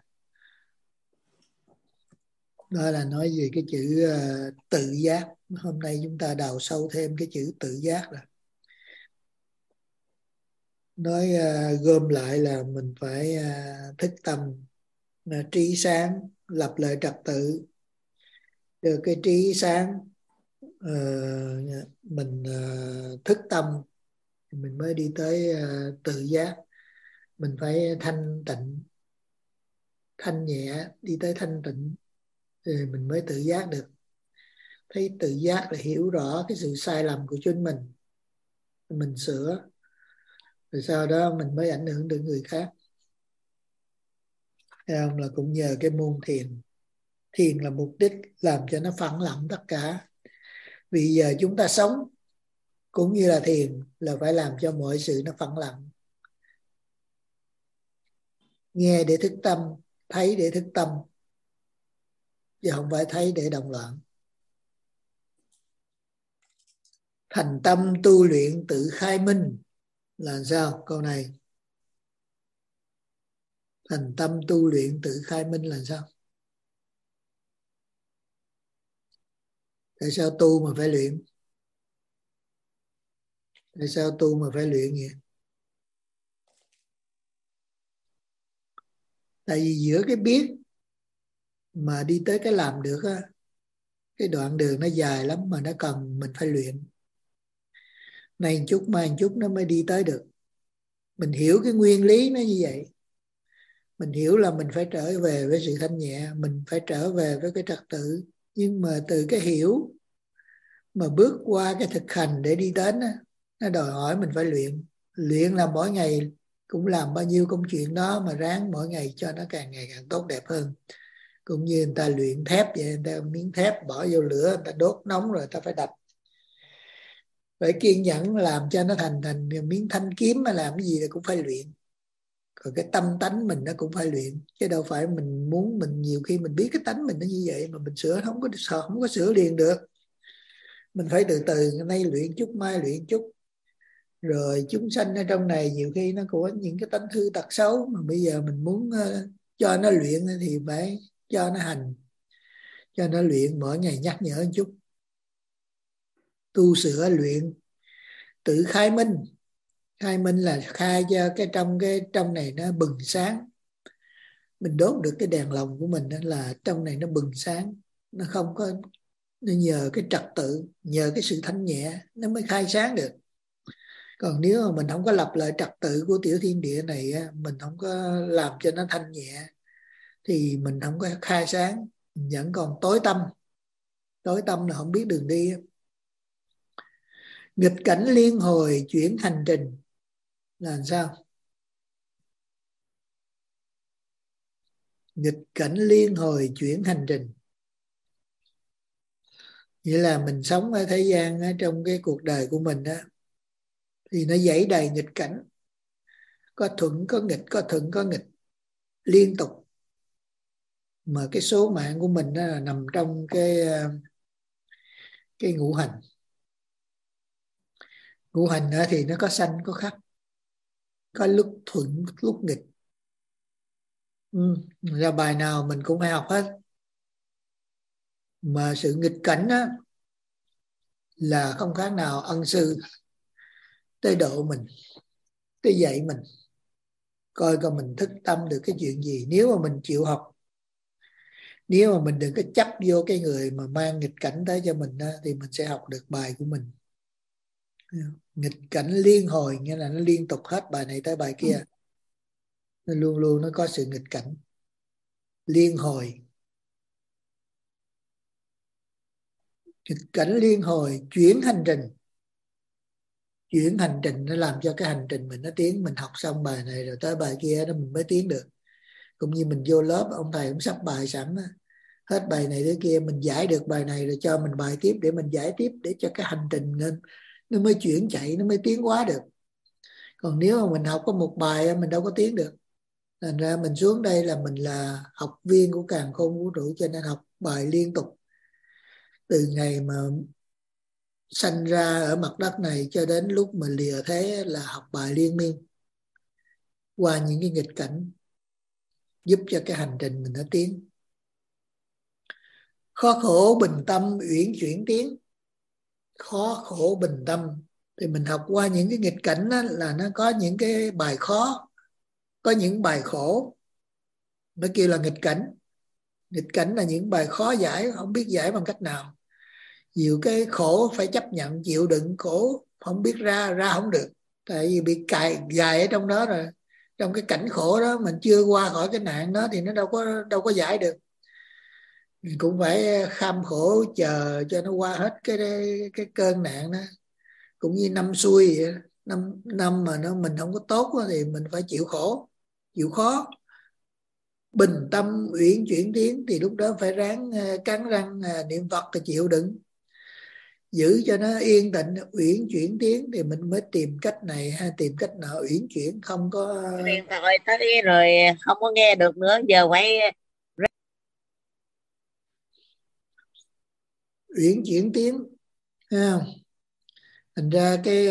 Đó là nói về cái chữ uh, tự giác. Hôm nay chúng ta đào sâu thêm cái chữ tự giác là nói uh, gom lại là mình phải uh, thức tâm, uh, trí sáng, lập lại trật tự. Được cái trí sáng, uh, mình uh, thức tâm, mình mới đi tới uh, tự giác. Mình phải thanh tịnh, thanh nhẹ, đi tới thanh tịnh thì mình mới tự giác được. Thấy tự giác là hiểu rõ cái sự sai lầm của chính mình, mình sửa, rồi sau đó mình mới ảnh hưởng đến người khác. Thấy không? Là cũng nhờ cái môn thiền. Thiền là mục đích làm cho nó phẳng lặng tất cả. Vì giờ chúng ta sống cũng như là thiền là phải làm cho mọi sự nó phẳng lặng. Nghe để thức tâm, thấy để thức tâm, chứ không phải thấy để động loạn. Thành tâm tu luyện tự khai minh là sao? Câu này. Thành tâm tu luyện tự khai minh là sao? Tại sao tu mà phải luyện? Tại sao tu mà phải luyện vậy? Tại vì giữa cái biết mà đi tới cái làm được á, cái đoạn đường nó dài lắm mà nó cần mình phải luyện. Này một chút mai một chút nó mới đi tới được. Mình hiểu cái nguyên lý nó như vậy. Mình hiểu là mình phải trở về với sự thanh nhẹ, mình phải trở về với cái trật tự. Nhưng mà từ cái hiểu mà bước qua cái thực hành để đi đến á, nó đòi hỏi mình phải luyện. Luyện là mỗi ngày cũng làm bao nhiêu công chuyện đó, mà ráng mỗi ngày cho nó càng ngày càng tốt đẹp hơn. Cũng như người ta luyện thép vậy, người ta miếng thép bỏ vô lửa, người ta đốt nóng rồi người ta phải đập. Phải kiên nhẫn làm cho nó thành thành miếng thanh kiếm, mà làm cái gì thì cũng phải luyện. Còn cái tâm tánh mình nó cũng phải luyện, chứ đâu phải mình muốn mình nhiều khi mình biết cái tánh mình nó như vậy mà mình sửa không có sợ, không có sửa liền được. Mình phải từ từ, nay luyện chút mai luyện chút. Rồi chúng sanh ở trong này nhiều khi nó có những cái tánh hư tật xấu mà bây giờ mình muốn uh, cho nó luyện thì phải cho nó hành, cho nó luyện, mỗi ngày nhắc nhở một chút, tu sửa luyện, tự khai minh. Khai minh là khai cho cái trong cái trong này nó bừng sáng. Mình đốt được cái đèn lồng của mình, đó là trong này nó bừng sáng, nó không có, nó nhờ cái trật tự, nhờ cái sự thanh nhẹ nó mới khai sáng được. Còn nếu mà mình không có lập lại trật tự của tiểu thiên địa này, mình không có làm cho nó thanh nhẹ thì mình không có khai sáng, mình vẫn còn tối tâm. Tối tâm là không biết đường đi. Nghịch cảnh liên hồi chuyển hành trình là làm sao? Nghịch cảnh liên hồi chuyển hành trình, nghĩa là mình sống ở thế gian, ở trong cái cuộc đời của mình đó, thì nó dãy đầy nghịch cảnh, có thuận có nghịch, có thuận có nghịch liên tục. Mà cái số mạng của mình đó là nằm trong cái cái ngũ hành. Ngũ hành đó thì nó có sanh có khắc, có lúc thuận lúc nghịch. Ừ. Ra bài nào mình cũng phải học hết. Mà sự nghịch cảnh đó là không khác nào ân sư tới độ mình, tới dạy mình, coi coi mình thức tâm được cái chuyện gì. Nếu mà mình chịu học, nếu mà mình đừng có chấp vô cái người mà mang nghịch cảnh tới cho mình đó, thì mình sẽ học được bài của mình. Nghịch cảnh liên hồi nghĩa là nó liên tục hết bài này tới bài kia, nó luôn luôn nó có sự nghịch cảnh liên hồi. Nghịch cảnh liên hồi chuyển hành trình. Chuyển hành trình nó làm cho cái hành trình mình nó tiến. Mình học xong bài này rồi tới bài kia đó mình mới tiến được. Cũng như mình vô lớp, ông thầy cũng sắp bài sẵn đó. Hết bài này tới kia mình giải được bài này rồi cho mình bài tiếp để mình giải tiếp, để cho cái hành trình nên nó mới chuyển chạy, nó mới tiến hóa được. Còn nếu mà mình học có một bài mình đâu có tiến được. Thành ra mình xuống đây là mình là học viên của càn khôn vũ trụ, cho nên học bài liên tục. Từ ngày mà sanh ra ở mặt đất này cho đến lúc mà lìa thế là học bài liên miên qua những cái nghịch cảnh, giúp cho cái hành trình mình nó tiến. Khó khổ bình tâm uyển chuyển tiến. Khó khổ bình tâm thì mình học qua những cái nghịch cảnh đó, là nó có những cái bài khó, có những bài khổ, nó kêu là nghịch cảnh. Nghịch cảnh là những bài khó giải, không biết giải bằng cách nào. Nhiều cái khổ phải chấp nhận chịu đựng, khổ không biết ra ra không được, tại vì bị cài gài ở trong đó rồi. Trong cái cảnh khổ đó mình chưa qua khỏi cái nạn đó thì nó đâu có đâu có giải được. Mình cũng phải kham khổ chờ cho nó qua hết cái cái cơn nạn đó. Cũng như năm xuôi vậy. Năm năm mà nó mình không có tốt đó, thì mình phải chịu khổ, chịu khó. Bình tâm uyển chuyển tiến thì lúc đó phải ráng cắn răng niệm Phật thì chịu đựng, giữ cho nó yên tĩnh. Uyển chuyển tiến thì mình mới tìm cách này hay tìm cách nọ uyển chuyển, không có điện thoại tới rồi không có nghe được nữa, giờ phải uyển chuyển tiến. Thành ra cái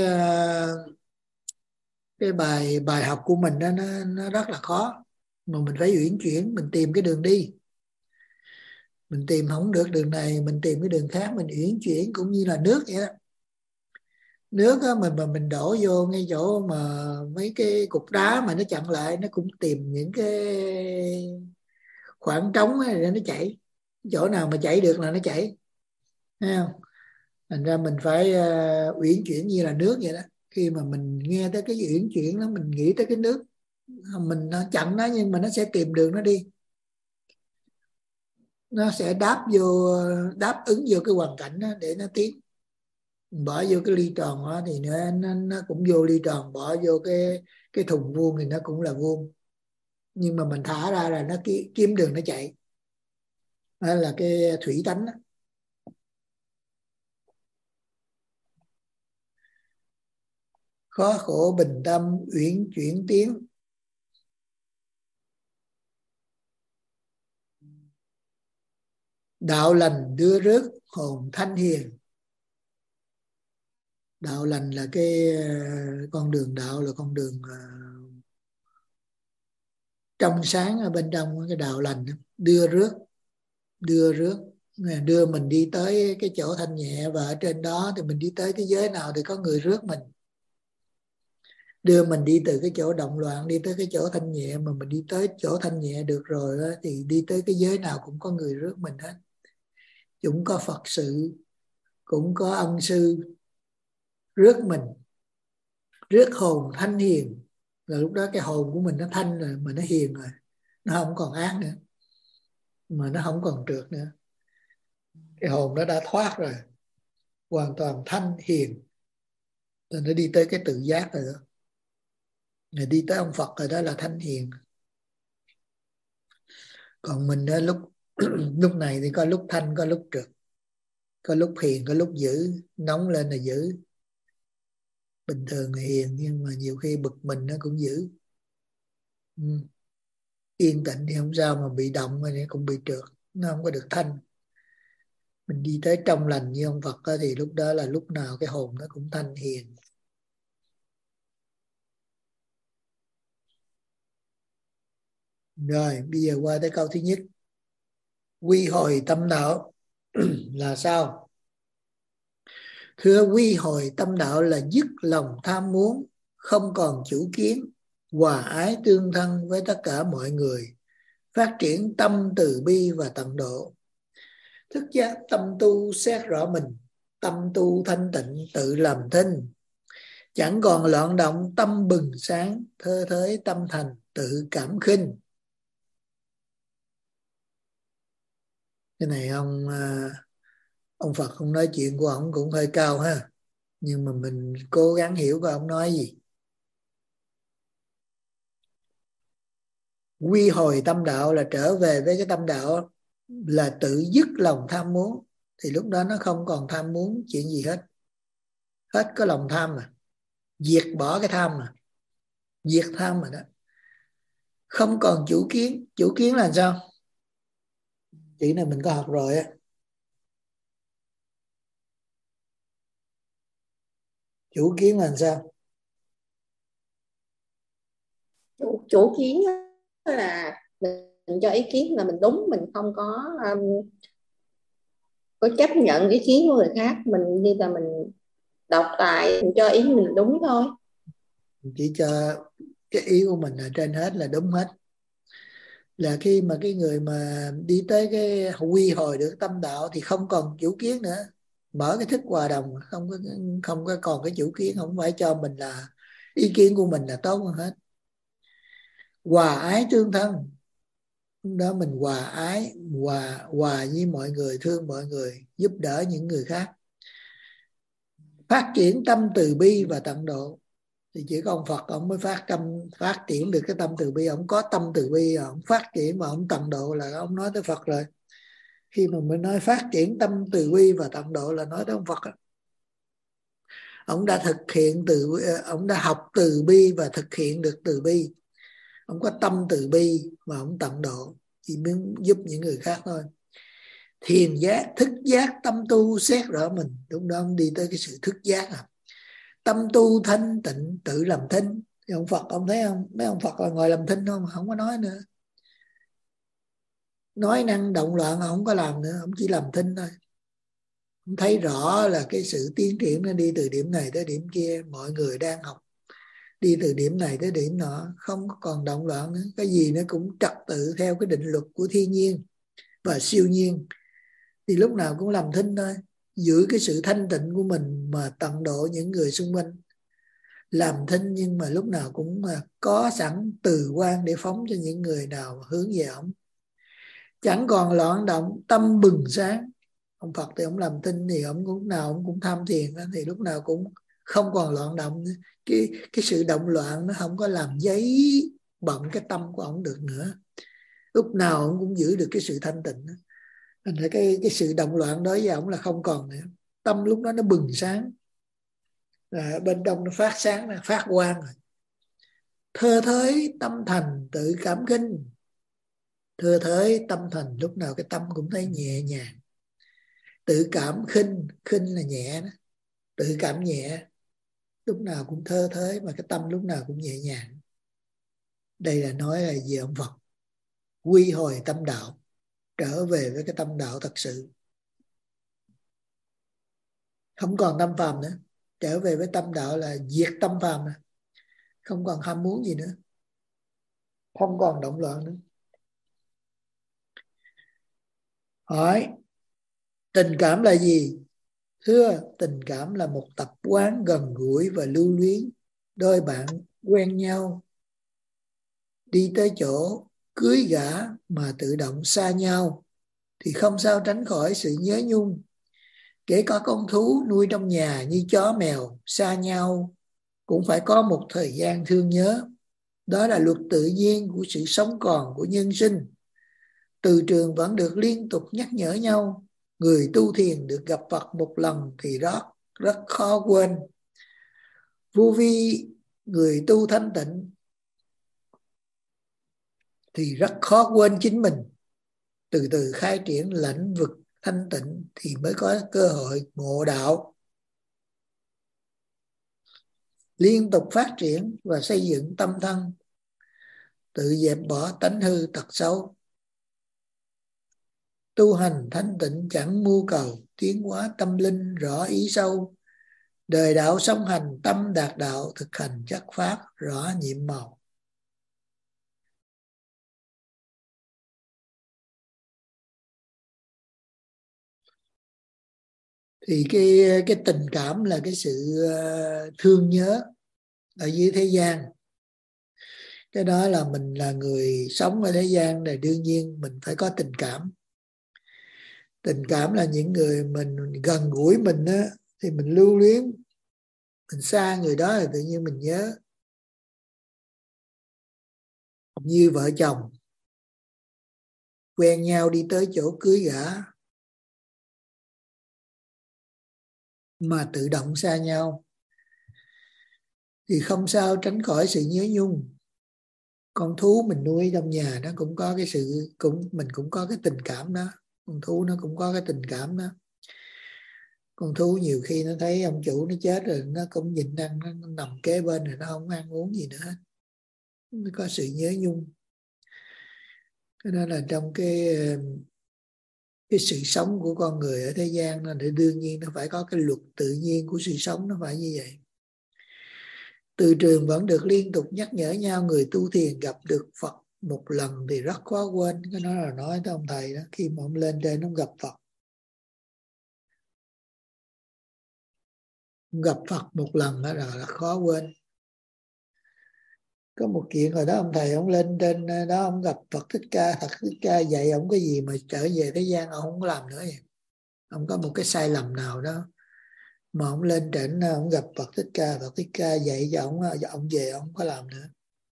cái bài bài học của mình đó, nó, nó rất là khó, mà mình phải uyển chuyển, mình tìm cái đường đi. Mình tìm không được đường này, mình tìm cái đường khác, mình uyển chuyển. Cũng như là nước vậy đó. Nước á, mình mà mình đổ vô ngay chỗ mà mấy cái cục đá mà nó chặn lại, nó cũng tìm những cái khoảng trống để nó chảy. Chỗ nào mà chảy được là nó chảy, thấy không? Thành ra mình phải uh, uyển chuyển như là nước vậy đó. Khi mà mình nghe tới cái uyển chuyển đó, mình nghĩ tới cái nước, mình nó chặn nó nhưng mà nó sẽ tìm đường nó đi. Nó sẽ đáp vô, đáp ứng vô cái hoàn cảnh đó để nó tiến. Bỏ vô cái ly tròn đó thì nó, nó, nó cũng vô ly tròn, bỏ vô cái cái thùng vuông thì nó cũng là vuông. Nhưng mà mình thả ra là nó kiếm đường nó chạy. Đó là cái thủy tánh đó. Khó khổ bình tâm uyển chuyển tiến. đạo lành đưa rước hồn thanh hiền. Đạo lành là cái con đường đạo, là con đường trong sáng ở bên trong. Cái đạo lành đưa rước, đưa rước đưa mình đi tới cái chỗ thanh nhẹ, và ở trên đó thì mình đi tới cái giới nào thì có người rước mình, đưa mình đi từ cái chỗ động loạn đi tới cái chỗ thanh nhẹ. Mà mình đi tới chỗ thanh nhẹ được rồi đó, thì đi tới cái giới nào cũng có người rước mình hết. Cũng có Phật sự, cũng có ân sư rước mình, rước hồn thanh hiền. Là lúc đó cái hồn của mình nó thanh rồi, mà nó hiền rồi, nó không còn ác nữa, mà nó không còn trượt nữa. Cái hồn nó đã thoát rồi, hoàn toàn thanh hiền, rồi nó đi tới cái tự giác rồi đó. Rồi đi tới ông Phật rồi đó là thanh hiền. Còn mình đó, lúc lúc này thì có lúc thanh, có lúc trượt, có lúc hiền, có lúc dữ. Nóng lên là dữ, bình thường là hiền, nhưng mà nhiều khi bực mình nó cũng dữ. Ừ. Yên tĩnh thì không sao, mà bị động thì cũng bị trượt, nó không có được thanh. Mình đi tới trong lành như ông Phật đó, thì lúc đó là lúc nào cái hồn nó cũng thanh hiền. Rồi bây giờ qua tới câu thứ nhất. Quy hồi tâm đạo là sao? Thưa, quy hồi tâm đạo là dứt lòng tham muốn, không còn chủ kiến, hòa ái tương thân với tất cả mọi người, phát triển tâm từ bi và tận độ. Thức giác tâm tu xét rõ mình, tâm tu thanh tịnh tự làm thinh. Chẳng còn loạn động tâm bừng sáng, thơ thới tâm thành tự cảm khinh. Cái này ông ông Phật không nói chuyện của ông cũng hơi cao ha, nhưng mà mình cố gắng hiểu coi ông nói gì. Quy hồi tâm đạo là trở về với cái tâm đạo, là tự dứt lòng tham muốn. Thì lúc đó nó không còn tham muốn chuyện gì hết, hết có lòng tham mà, diệt bỏ cái tham mà, diệt tham mà đó. Không còn chủ kiến. Chủ kiến là sao? Chữ này mình có học rồi á. Chủ kiến là sao? Chủ, chủ kiến là mình cho ý kiến là mình đúng, mình không có um, có chấp nhận ý kiến của người khác. Mình như là mình đọc tài, mình cho ý mình đúng thôi. Chỉ cho cái ý của mình ở trên hết là đúng hết. Là khi mà cái người mà đi tới cái quy hồi được tâm đạo thì không còn chủ kiến nữa, mở cái thức hòa đồng, không có không có còn cái chủ kiến, không phải cho mình là ý kiến của mình là tốt hơn hết. Hòa ái tương thân, đó mình hòa ái, hòa hòa với mọi người, thương mọi người, giúp đỡ những người khác. Phát triển tâm từ bi và tận độ, thì chỉ có ông Phật ông mới phát tâm, phát triển được cái tâm từ bi. Ông có tâm từ bi, ông phát triển mà ông tận độ là ông nói tới Phật rồi. Khi mà mình nói phát triển tâm từ bi và tận độ là nói tới ông Phật. Ông đã thực hiện từ, ông đã học từ bi và thực hiện được từ bi. Ông có tâm từ bi và ông tận độ, chỉ muốn giúp những người khác thôi. Thiền giác, thức giác tâm tu xét rõ mình. Lúc đó ông đi tới cái sự thức giác à. Tâm tu thanh tịnh tự làm thinh. Thì ông Phật ông thấy không? Mấy ông Phật là ngồi làm thinh không? Không có nói nữa. Nói năng động loạn ông không có làm nữa, ông chỉ làm thinh thôi. Ông thấy rõ là cái sự tiến triển nó đi từ điểm này tới điểm kia. Mọi người đang học đi từ điểm này tới điểm nọ, không còn động loạn nữa. Cái gì nó cũng trật tự theo cái định luật của thiên nhiên và siêu nhiên. Thì lúc nào cũng làm thinh thôi, giữ cái sự thanh tịnh của mình mà tận độ những người xung quanh. Làm thinh nhưng mà lúc nào cũng có sẵn từ quan để phóng cho những người nào hướng về ông. Chẳng còn loạn động tâm bừng sáng. Ông Phật thì ông làm thinh thì ông lúc nào ông cũng tham thiền, thì lúc nào cũng không còn loạn động. Cái, cái sự động loạn nó không có làm giấy bận cái tâm của ông được nữa. Lúc nào ông cũng giữ được cái sự thanh tịnh. Cái, cái sự động loạn đối với ông là không còn nữa. Tâm lúc đó nó bừng sáng. À, bên trong nó phát sáng, nó phát quang rồi. Thơ thới tâm thành tự cảm kinh. thơ thới tâm thành, lúc nào cái tâm cũng thấy nhẹ nhàng. Tự cảm khinh, khinh là nhẹ đó. Tự cảm nhẹ, lúc nào cũng thơ thới, mà cái tâm lúc nào cũng nhẹ nhàng. Đây là nói là về ông Phật quy hồi tâm đạo, trở về với cái tâm đạo thật sự, không còn tâm phàm nữa. Trở về với tâm đạo là diệt tâm phàm, không còn ham muốn gì nữa, không còn động loạn nữa. Hỏi tình cảm là gì? Thưa, tình cảm là một tập quán gần gũi và lưu luyến. Đôi bạn quen nhau, đi tới chỗ cưới gả mà tự động xa nhau, thì không sao tránh khỏi sự nhớ nhung. Kể cả con thú nuôi trong nhà như chó mèo, xa nhau cũng phải có một thời gian thương nhớ. Đó là luật tự nhiên của sự sống còn của nhân sinh. Từ trường vẫn được liên tục nhắc nhở nhau. Người tu thiền được gặp Phật một lần thì rất, rất khó quên. Vô vi người tu thanh tịnh thì rất khó quên chính mình. Từ từ khai triển lãnh vực thanh tịnh thì mới có cơ hội ngộ đạo. Liên tục phát triển và xây dựng tâm thân, tự dẹp bỏ tánh hư tật xấu. Tu hành thanh tịnh chẳng mưu cầu tiến hóa tâm linh rõ ý sâu. Đời đạo song hành tâm đạt đạo, thực hành chất phát rõ nhiệm màu. Thì cái cái tình cảm là cái sự thương nhớ ở dưới thế gian. Cái đó là mình là người sống ở thế gian này, đương nhiên mình phải có tình cảm. Tình cảm là những người mình gần gũi mình á, thì mình lưu luyến. Mình xa người đó là tự nhiên mình nhớ. Như vợ chồng quen nhau đi tới chỗ cưới gả mà tự động xa nhau thì không sao tránh khỏi sự nhớ nhung. Con thú mình nuôi trong nhà nó cũng có cái sự, cũng mình cũng có cái tình cảm đó. Con thú nó cũng có cái tình cảm đó. Con thú nhiều khi nó thấy ông chủ nó chết rồi, nó cũng nhìn ăn, nó nằm kế bên rồi nó không ăn uống gì nữa hết. Nó có sự nhớ nhung. Cái đó là trong cái cái sự sống của con người ở thế gian, nó để đương nhiên nó phải có cái luật tự nhiên của sự sống, nó phải như vậy. Từ trường vẫn được liên tục nhắc nhở nhau. Người tu thiền gặp được Phật một lần thì rất khó quên. Cái đó là nói tới ông thầy đó, khi mà ông lên trên ông gặp Phật, ông gặp Phật một lần đó là khó quên. Có một chuyện hồi đó ông thầy ông lên trên đó, ông gặp Phật Thích Ca. Phật Thích Ca dạy ông cái gì mà trở về thế gian ông không có làm nữa vậy. Ông có một cái sai lầm nào đó mà ông lên trên ông gặp Phật Thích Ca, Phật Thích Ca dạy cho ông, ông về ông không có làm nữa.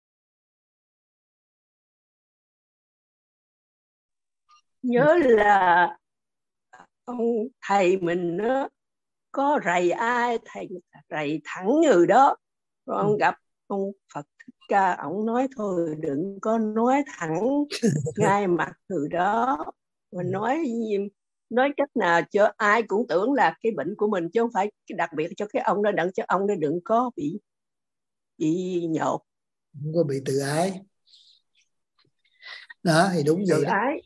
Nhớ là ông thầy mình đó, có rầy ai thầy rầy thẳng người đó. Rồi ông gặp ông Phật Thích Ca, ông nói thôi đừng có nói thẳng ngay mặt từ đó, mà nói nói cách nào cho ai cũng tưởng là cái bệnh của mình, chứ không phải đặc biệt cho cái ông đó, đặng cho ông đó đừng có bị bị nhột, không có bị tự ái đó. Thì đúng vậy tự đó. ái.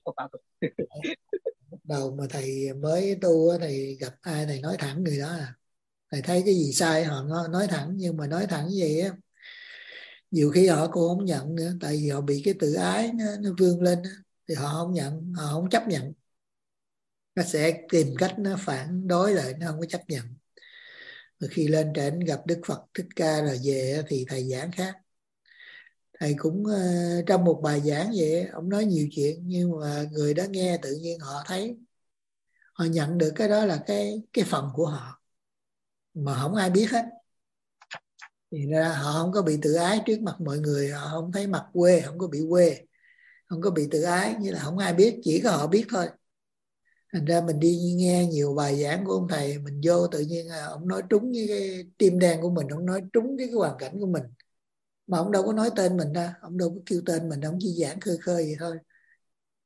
Đầu mà thầy mới tu thầy gặp ai thầy nói thẳng người đó à. Thầy thấy cái gì sai họ nói thẳng, nhưng mà nói thẳng như vậy á, nhiều khi họ cũng không nhận nữa, tại vì họ bị cái tự ái nó, nó vươn lên đó, thì họ không nhận, họ không chấp nhận. Nó sẽ tìm cách nó phản đối lại, nó không có chấp nhận. Rồi khi lên trển gặp Đức Phật Thích Ca rồi về thì thầy giảng khác. Thầy cũng uh, trong một bài giảng vậy, ông nói nhiều chuyện, nhưng mà người đó nghe tự nhiên họ thấy, họ nhận được cái đó là cái cái phần của họ mà không ai biết hết. Thì ra họ không có bị tự ái trước mặt mọi người, họ không thấy mặt quê, không có bị quê, không có bị tự ái, như là không ai biết, chỉ có họ biết thôi. Thành ra mình đi nghe nhiều bài giảng của ông thầy, mình vô tự nhiên là ông nói trúng với cái tim đen của mình, ông nói trúng cái, cái hoàn cảnh của mình, mà ông đâu có nói tên mình ra, ông đâu có kêu tên mình, ông chỉ giảng khơi khơi vậy thôi.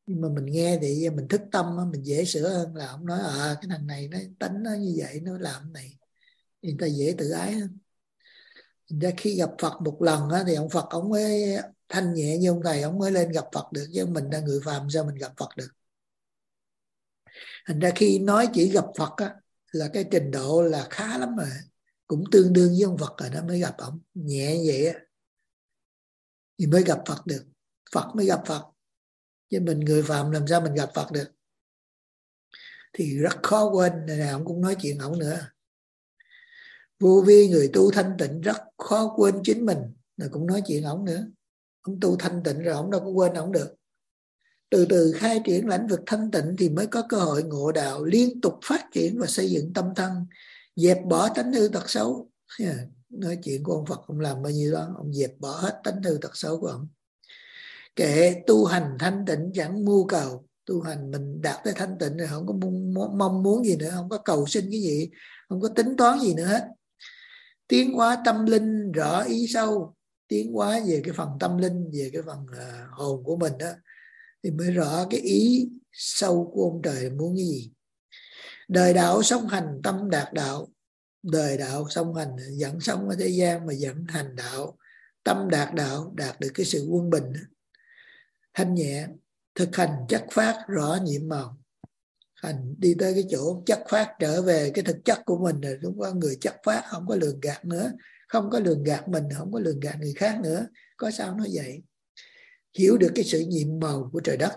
Nhưng mà mình nghe thì mình thức tâm, mình dễ sửa hơn là ông nói à cái thằng này nó tánh nó như vậy, nó làm cái này, thì người ta dễ tự ái hơn. Ra khi gặp Phật một lần á, thì ông Phật ông mới thanh nhẹ như ông thầy, ông mới lên gặp Phật được, chứ mình là người phàm sao mình gặp Phật được. Thành ra khi nói chỉ gặp Phật á, là cái trình độ là khá lắm rồi, cũng tương đương với ông Phật rồi đó, mới gặp ông nhẹ vậy á thì mới gặp Phật được, Phật mới gặp Phật, chứ mình người phàm làm sao mình gặp Phật được. Thì rất khó quên, này ông cũng nói chuyện ổng nữa. Vô vi người tu thanh tịnh rất khó quên chính mình, là cũng nói chuyện ổng nữa. Ông tu thanh tịnh rồi ổng đâu có quên ổng được. Từ từ khai triển lãnh vực thanh tịnh thì mới có cơ hội ngộ đạo, liên tục phát triển và xây dựng tâm thân, dẹp bỏ tánh hư tật xấu. Yeah. Nói chuyện của ông Phật ông làm bao nhiêu đó, ông dẹp bỏ hết tánh hư tật xấu của ông. Kệ tu hành thanh tịnh chẳng mưu cầu, tu hành mình đạt tới thanh tịnh rồi, không có mong muốn gì nữa, không có cầu xin cái gì, không có tính toán gì nữa hết. Tiến hóa tâm linh rõ ý sâu, tiến hóa về cái phần tâm linh, về cái phần uh, hồn của mình đó, thì mới rõ cái ý sâu của ông trời muốn cái gì. Đời đạo sống hành tâm đạt đạo, đời đạo sống hành dẫn sống ở thế gian mà dẫn hành đạo, tâm đạt đạo, đạt được cái sự quân bình, thanh nhẹ, thực hành chất phát rõ nhiệm màu. Hành đi tới cái chỗ chất phát, trở về cái thực chất của mình rồi, đúng không? Người chất phát không có lường gạt nữa, không có lường gạt mình, không có lường gạt người khác nữa. Có sao nói vậy? Hiểu được cái sự nhiệm màu của trời đất.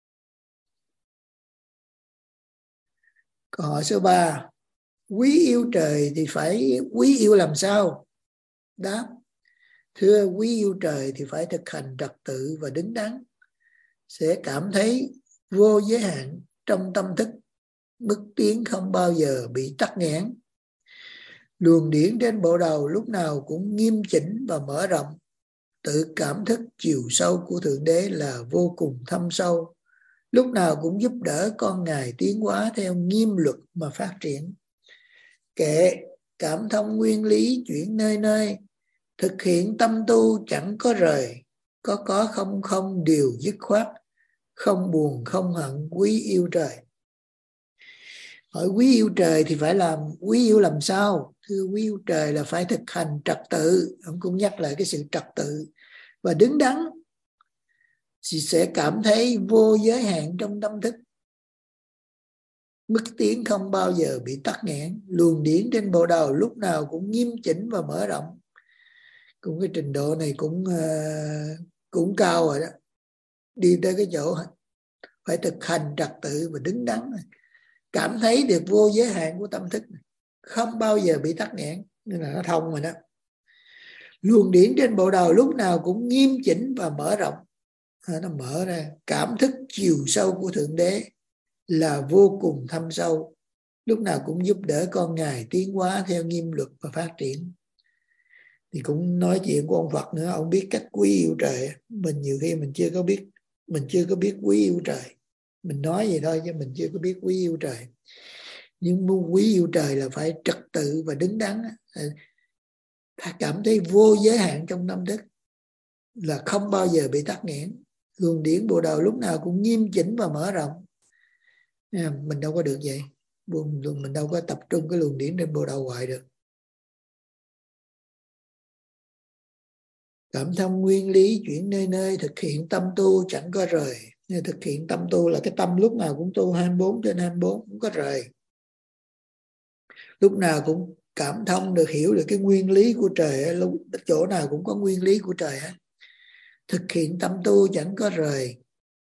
Câu hỏi số ba, quý yêu trời thì phải quý yêu làm sao? Đáp, thưa quý yêu trời thì phải thực hành trật tự và đứng đắn, sẽ cảm thấy vô giới hạn trong tâm thức, bước tiến không bao giờ bị tắc nghẽn. Luồng điển trên bộ đầu lúc nào cũng nghiêm chỉnh và mở rộng, tự cảm thức chiều sâu của Thượng Đế là vô cùng thâm sâu, lúc nào cũng giúp đỡ con Ngài tiến hóa theo nghiêm luật mà phát triển. Kệ cảm thông nguyên lý chuyển nơi nơi, thực hiện tâm tu chẳng có rời, có có không không điều dứt khoát, không buồn không hận quý yêu trời. Hỏi quý yêu trời thì phải làm, quý yêu làm sao? Thưa quý yêu trời là phải thực hành trật tự, ông cũng nhắc lại cái sự trật tự và đứng đắn, thì sẽ cảm thấy vô giới hạn trong tâm thức, mức tiến không bao giờ bị tắc nghẽn, luồng điển trên bộ đầu lúc nào cũng nghiêm chỉnh và mở rộng. Cũng cái trình độ này cũng uh, cũng cao rồi đó, đi tới cái chỗ phải thực hành trật tự và đứng đắn, cảm thấy được vô giới hạn của tâm thức, không bao giờ bị tắc nghẽn, nên là nó thông rồi đó. Luồng điển trên bộ đầu lúc nào cũng nghiêm chỉnh và mở rộng, nó mở ra, cảm thức chiều sâu của Thượng Đế là vô cùng thâm sâu, lúc nào cũng giúp đỡ con Ngài tiến hóa theo nghiêm luật và phát triển. Thì cũng nói chuyện của ông Phật nữa, ông biết cách quý yêu trời. Mình nhiều khi mình chưa có biết, mình chưa có biết quý yêu trời, mình nói vậy thôi chứ mình chưa có biết quý yêu trời. Nhưng muốn quý yêu trời là phải trật tự và đứng đắn, cảm thấy vô giới hạn trong tâm thức, là không bao giờ bị tắc nghẽn. Luồng điển bộ đầu lúc nào cũng nghiêm chỉnh và mở rộng. Mình đâu có được vậy, mình đâu có tập trung cái luồng điển trên bộ đầu hoài được. Cảm thông nguyên lý chuyển nơi nơi, thực hiện tâm tu chẳng có rời. Thực hiện tâm tu là cái tâm lúc nào cũng tu hai mươi bốn trên hai mươi bốn, không có rời. Lúc nào cũng cảm thông được, hiểu được cái nguyên lý của trời, lúc chỗ nào cũng có nguyên lý của trời. Thực hiện tâm tu chẳng có rời,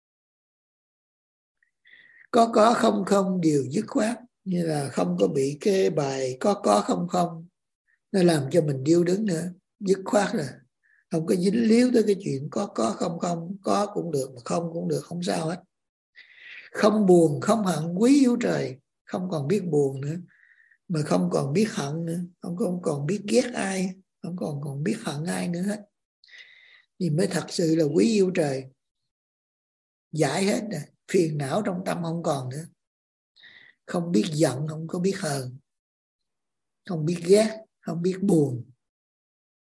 có có không không điều dứt khoát, như là không có bị cái bài có có không không nó làm cho mình điêu đứng nữa, dứt khoát rồi, không có dính líu tới cái chuyện có có không không, có cũng được mà không cũng được, không sao hết. Không buồn không hận quý yêu trời, không còn biết buồn nữa, mà không còn biết hận nữa, không còn, còn biết ghét ai, không còn còn biết hận ai nữa hết, thì mới thật sự là quý yêu trời. Giải hết rồi, phiền não trong tâm không còn nữa, không biết giận, không có biết hờn, không biết ghét, không biết buồn,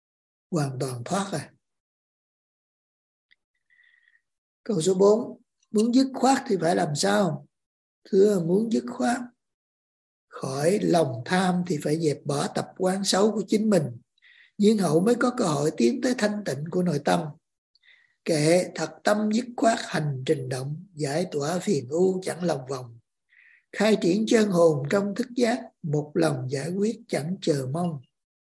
hoàn toàn thoát rồi. Câu số bốn, Muốn dứt khoát thì phải làm sao? Thưa, muốn dứt khoát khỏi lòng tham thì phải dẹp bỏ tập quán xấu của chính mình, nhiên hậu mới có cơ hội tiến tới thanh tịnh của nội tâm. Kệ thật tâm dứt khoát hành trình động, giải tỏa phiền ưu chẳng lòng vòng, khai triển chân hồn trong thức giác, một lòng giải quyết chẳng chờ mong.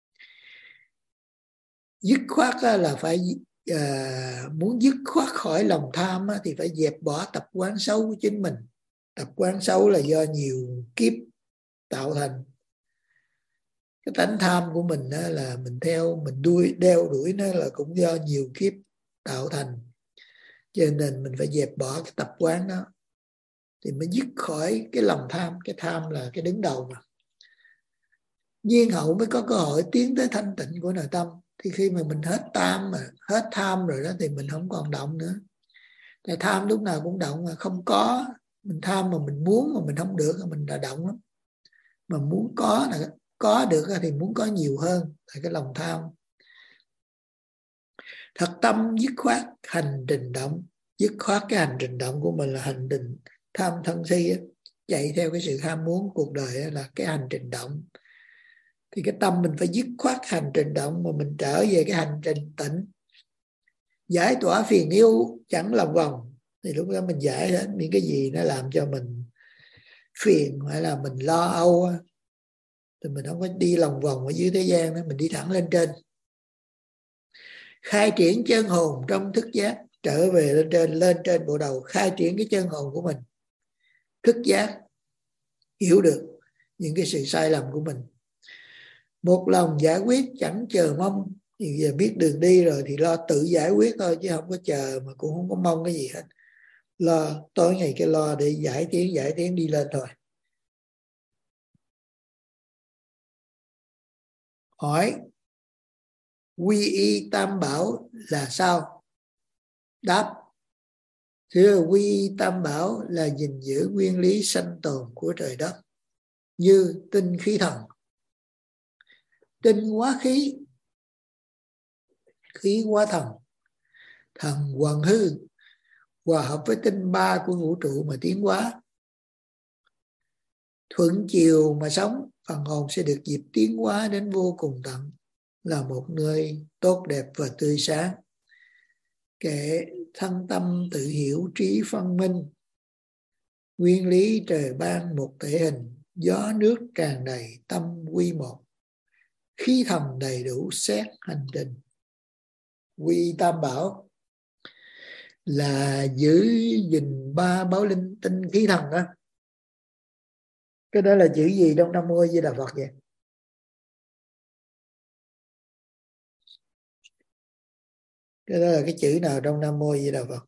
Dứt khoát là phải à, muốn dứt khoát khỏi lòng tham thì phải dẹp bỏ tập quán xấu của chính mình. Tập quán xấu là do nhiều kiếp tạo thành. Cái tánh tham của mình là mình theo, mình đuôi đeo đuổi nó là cũng do nhiều kiếp tạo thành. Cho nên mình phải dẹp bỏ cái tập quán đó thì mới dứt khỏi cái lòng tham. Cái tham là cái đứng đầu mà. Nhiên hậu mới có cơ hội tiến tới thanh tịnh của nội tâm. Thì khi mà mình hết tham mà hết tham rồi đó thì mình không còn động nữa. Tại tham lúc nào cũng động mà không có. Mình tham mà mình muốn mà mình không được mình đã động lắm. Mà muốn có là có được thì muốn có nhiều hơn là cái lòng tham. Thật tâm dứt khoát hành trình động. Dứt khoát cái hành trình động của mình là hành trình tham sân si, chạy theo cái sự ham muốn cuộc đời là cái hành trình động. Thì cái tâm mình phải dứt khoát hành trình động mà mình trở về cái hành trình tịnh, giải tỏa phiền yêu chẳng lòng vòng. Thì lúc đó mình giải hết những cái gì nó làm cho mình phiền hay là mình lo âu thì mình không có đi lòng vòng ở dưới thế gian nữa, mình đi thẳng lên trên. Khai triển chân hồn trong thức giác, trở về lên trên, lên trên bộ đầu, khai triển cái chân hồn của mình, thức giác, hiểu được những cái sự sai lầm của mình, một lòng giải quyết chẳng chờ mong. Thì giờ biết đường đi rồi thì lo tự giải quyết thôi, chứ không có chờ mà cũng không có mong cái gì hết. Lo tối ngày cái lo để giải tiến giải tiến đi lên thôi. Hỏi quy y tam bảo là sao? Đáp: thưa, quy y tam bảo là gìn giữ nguyên lý sanh tồn của trời đất, như tinh khí thần. Tinh hóa khí, khí hóa thần, thần hoàn hư, hòa hợp với tinh ba của vũ trụ mà tiến hóa. Thuận chiều mà sống, phần hồn sẽ được dịp tiến hóa đến vô cùng tận, là một nơi tốt đẹp và tươi sáng. Kệ thân tâm tự hiểu trí phân minh, nguyên lý trời ban một thể hình, gió nước tràn đầy tâm quy một, khí thần đầy đủ xét hành trình. Quy tam bảo là giữ gìn ba báo linh tinh khí thần đó. Cái đó là chữ gì trong Nam Mô Di Đà Phật vậy? Cái đó là cái chữ nào trong Nam Mô Di Đà Phật?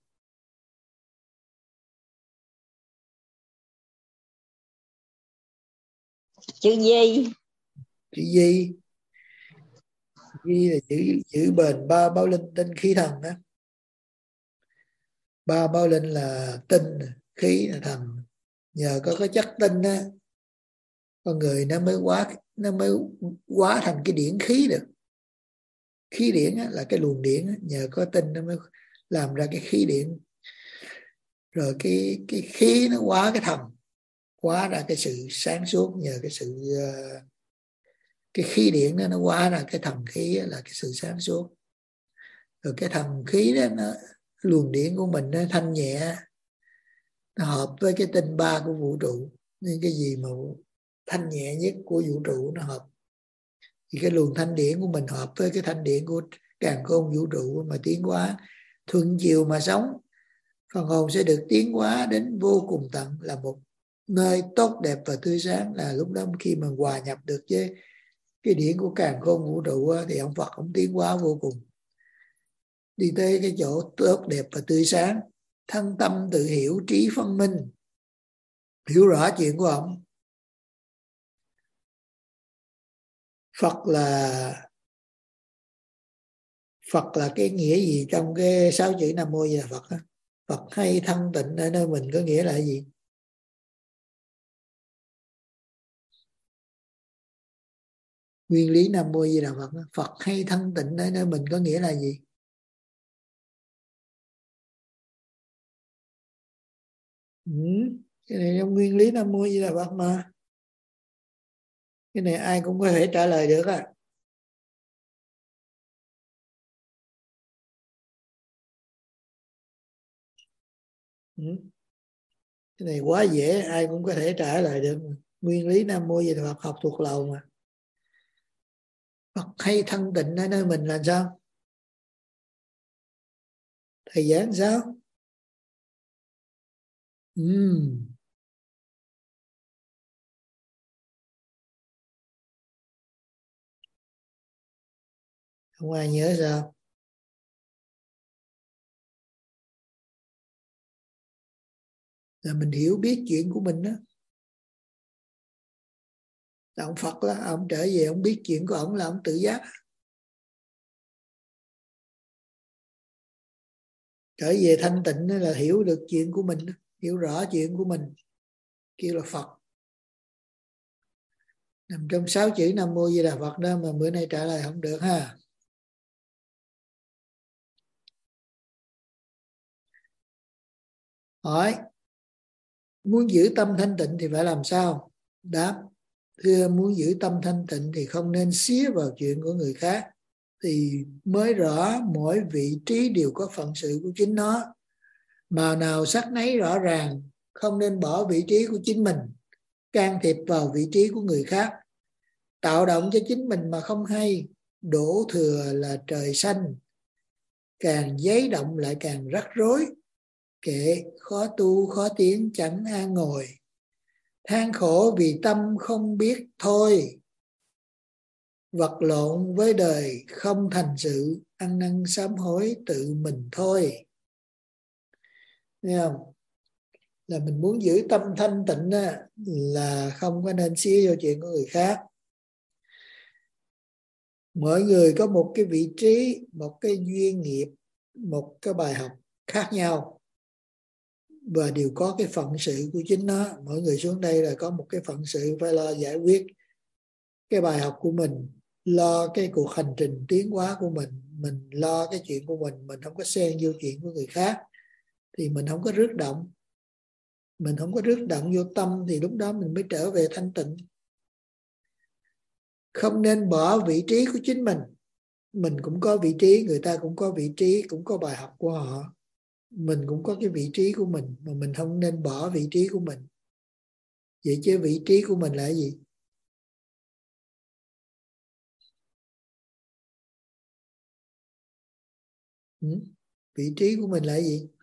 Chữ gì? Chữ gì? Di là chữ giữ bền ba báo linh tinh khí thần đó. Ba báo linh là tinh, khí là thần. Nhờ có cái chất tinh đó, con người nó mới hóa nó mới hóa thành cái điển khí được. Khí điển là cái luồng điển, nhờ có tinh nó mới làm ra cái khí điển. Rồi cái cái khí nó hóa cái thần, hóa ra cái sự sáng suốt. Nhờ cái sự cái khí điển đó, nó hóa ra cái thần khí là cái sự sáng suốt. Rồi cái thần khí đó, nó luồng điển của mình nó thanh nhẹ, nó hợp với cái tinh ba của vũ trụ. Nên cái gì mà thanh nhẹ nhất của vũ trụ nó hợp. Thì cái luồng thanh điển của mình hợp với cái thanh điển của càn khôn vũ trụ mà tiến hóa. Thuận chiều mà sống, phần hồn sẽ được tiến hóa đến vô cùng tận, là một nơi tốt đẹp và tươi sáng. Là lúc đó khi mà hòa nhập được với cái điển của càn khôn vũ trụ thì ông Phật ông tiến hóa vô cùng, đi tới cái chỗ tốt đẹp và tươi sáng. Thân tâm tự hiểu trí phân minh, hiểu rõ chuyện của ông. Phật là Phật là cái nghĩa gì trong cái sáu chữ Nam Mô Di Đà Phật? Phật hay thanh tịnh ở nơi mình có nghĩa là gì? Nguyên lý Nam Mô Di Đà Phật, Phật hay thanh tịnh ở nơi mình có nghĩa là gì? Ừ. Cái này trong nguyên lý Nam Mô Di Đà Phật mà. Cái này ai cũng có thể trả lời được à. Ừ. Cái này quá dễ, ai cũng có thể trả lời được. Nguyên lý Nam Mô Di Đà Phật học thuộc lòng mà. Phật hay thanh tịnh ở nơi mình là sao? Thầy giảng sao? Uhm. Không ai nhớ sao? Là mình hiểu biết chuyện của mình đó. Ông Phật đó, ông trở về ông biết chuyện của ông là ông tự giác. Trở về thanh tịnh là hiểu được chuyện của mình, hiểu rõ chuyện của mình, kêu là Phật. Nằm trong sáu chữ Nam Mô Di Đà Phật đó mà bữa nay trả lời không được ha. Hỏi, muốn giữ tâm thanh tịnh thì phải làm sao? Đáp, thưa, muốn giữ tâm thanh tịnh thì không nên xía vào chuyện của người khác, thì mới rõ mỗi vị trí đều có phận sự của chính nó. Màu nào sắc nấy rõ ràng, không nên bỏ vị trí của chính mình, can thiệp vào vị trí của người khác, tạo động cho chính mình mà không hay, đổ thừa là trời xanh, càng giấy động lại càng rắc rối, kệ khó tu khó tiến chẳng an ngồi, than khổ vì tâm không biết thôi, vật lộn với đời không thành sự, ăn năn sám hối tự mình thôi. Thấy không? Là mình muốn giữ tâm thanh tịnh á, là không có nên xía vô chuyện của người khác. Mỗi người có một cái vị trí, một cái duyên nghiệp, một cái bài học khác nhau, và đều có cái phận sự của chính nó. Mỗi người xuống đây là có một cái phận sự phải lo giải quyết cái bài học của mình, lo cái cuộc hành trình tiến hóa của mình, mình lo cái chuyện của mình, mình không có xen vô chuyện của người khác thì mình không có rước động. Mình không có rước động vô tâm thì lúc đó mình mới trở về thanh tịnh. Không nên bỏ vị trí của chính mình. Mình cũng có vị trí, người ta cũng có vị trí, cũng có bài học của họ. Mình cũng có cái vị trí của mình, mà mình không nên bỏ vị trí của mình. Vậy chứ vị trí của mình là cái gì? Ừ? Vị trí của mình là cái gì?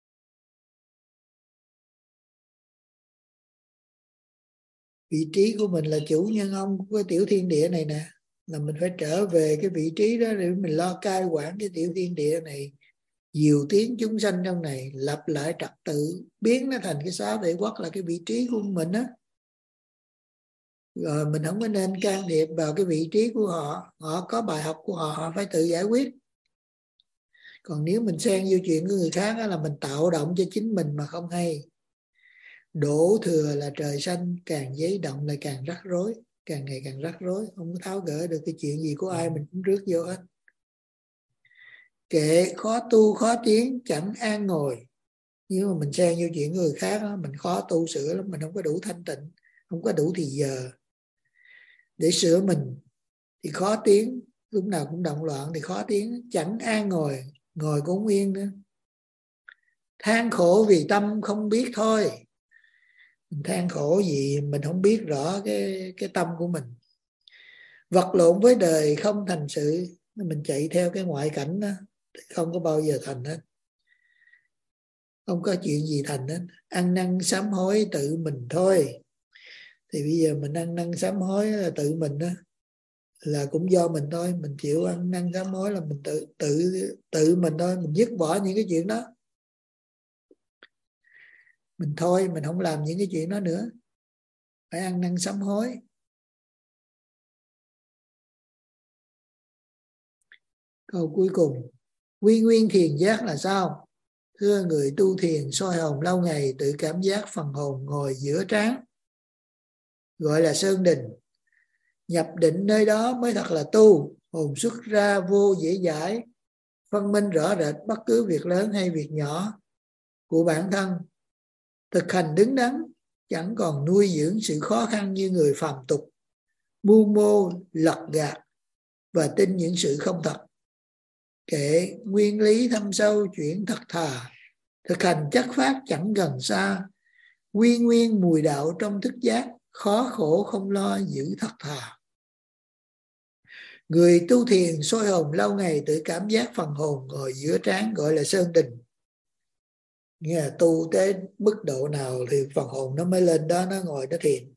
Vị trí của mình là chủ nhân ông của cái tiểu thiên địa này nè. Là mình phải trở về cái vị trí đó để mình lo cai quản cái tiểu thiên địa này, diệu tiến chúng sanh trong này, lập lại trật tự, biến nó thành cái sáu thể quốc là cái vị trí của mình á. Rồi mình không có nên can thiệp vào cái vị trí của họ. Họ có bài học của họ, họ phải tự giải quyết. Còn nếu mình xen vô chuyện của người khác đó, là mình tạo động cho chính mình mà không hay. Đổ thừa là trời xanh, càng giấy động lại càng rắc rối, càng ngày càng rắc rối, không có tháo gỡ được cái chuyện gì của ai mình cũng rước vô hết. Kệ khó tu khó tiến chẳng an ngồi. Nếu mà mình xen vô chuyện của người khác đó, mình khó tu sửa lắm, mình không có đủ thanh tịnh, không có đủ thì giờ để sửa mình thì khó tiến, lúc nào cũng động loạn thì khó tiến, chẳng an ngồi, ngồi cũng không yên nữa. Than khổ vì tâm không biết thôi. Mình than khổ gì mình không biết rõ cái, cái tâm của mình. Vật lộn với đời không thành sự. Mình chạy theo cái ngoại cảnh đó, không có bao giờ thành hết. Không có chuyện gì thành hết. Ăn năn sám hối tự mình thôi. Thì bây giờ mình ăn năn sám hối là tự mình đó, là cũng do mình thôi. Mình chịu ăn năn sám hối là mình tự tự tự mình thôi. Mình dứt bỏ những cái chuyện đó. Mình thôi, mình không làm những cái chuyện đó nữa. Phải ăn năn sám hối. Câu cuối cùng, quy nguyên thiền giác là sao? Thưa, người tu thiền soi hồn lâu ngày, tự cảm giác phần hồn ngồi giữa trán, gọi là sơn đình. Nhập định nơi đó mới thật là tu. Hồn xuất ra vô dễ dãi, phân minh rõ rệt bất cứ việc lớn hay việc nhỏ của bản thân. Thực hành đứng đắn chẳng còn nuôi dưỡng sự khó khăn như người phàm tục, mưu mô lật gạt và tin những sự không thật. Kệ nguyên lý thâm sâu chuyện thật thà, thực hành chất phát chẳng gần xa, quy nguyên mùi đạo trong thức giác, khó khổ không lo giữ thật thà. Người tu thiền soi hồn lâu ngày tự cảm giác phần hồn ngồi giữa trán gọi là sơn đình. Nghĩa là tu tới mức độ nào thì phần hồn nó mới lên đó, nó ngồi nó thiền.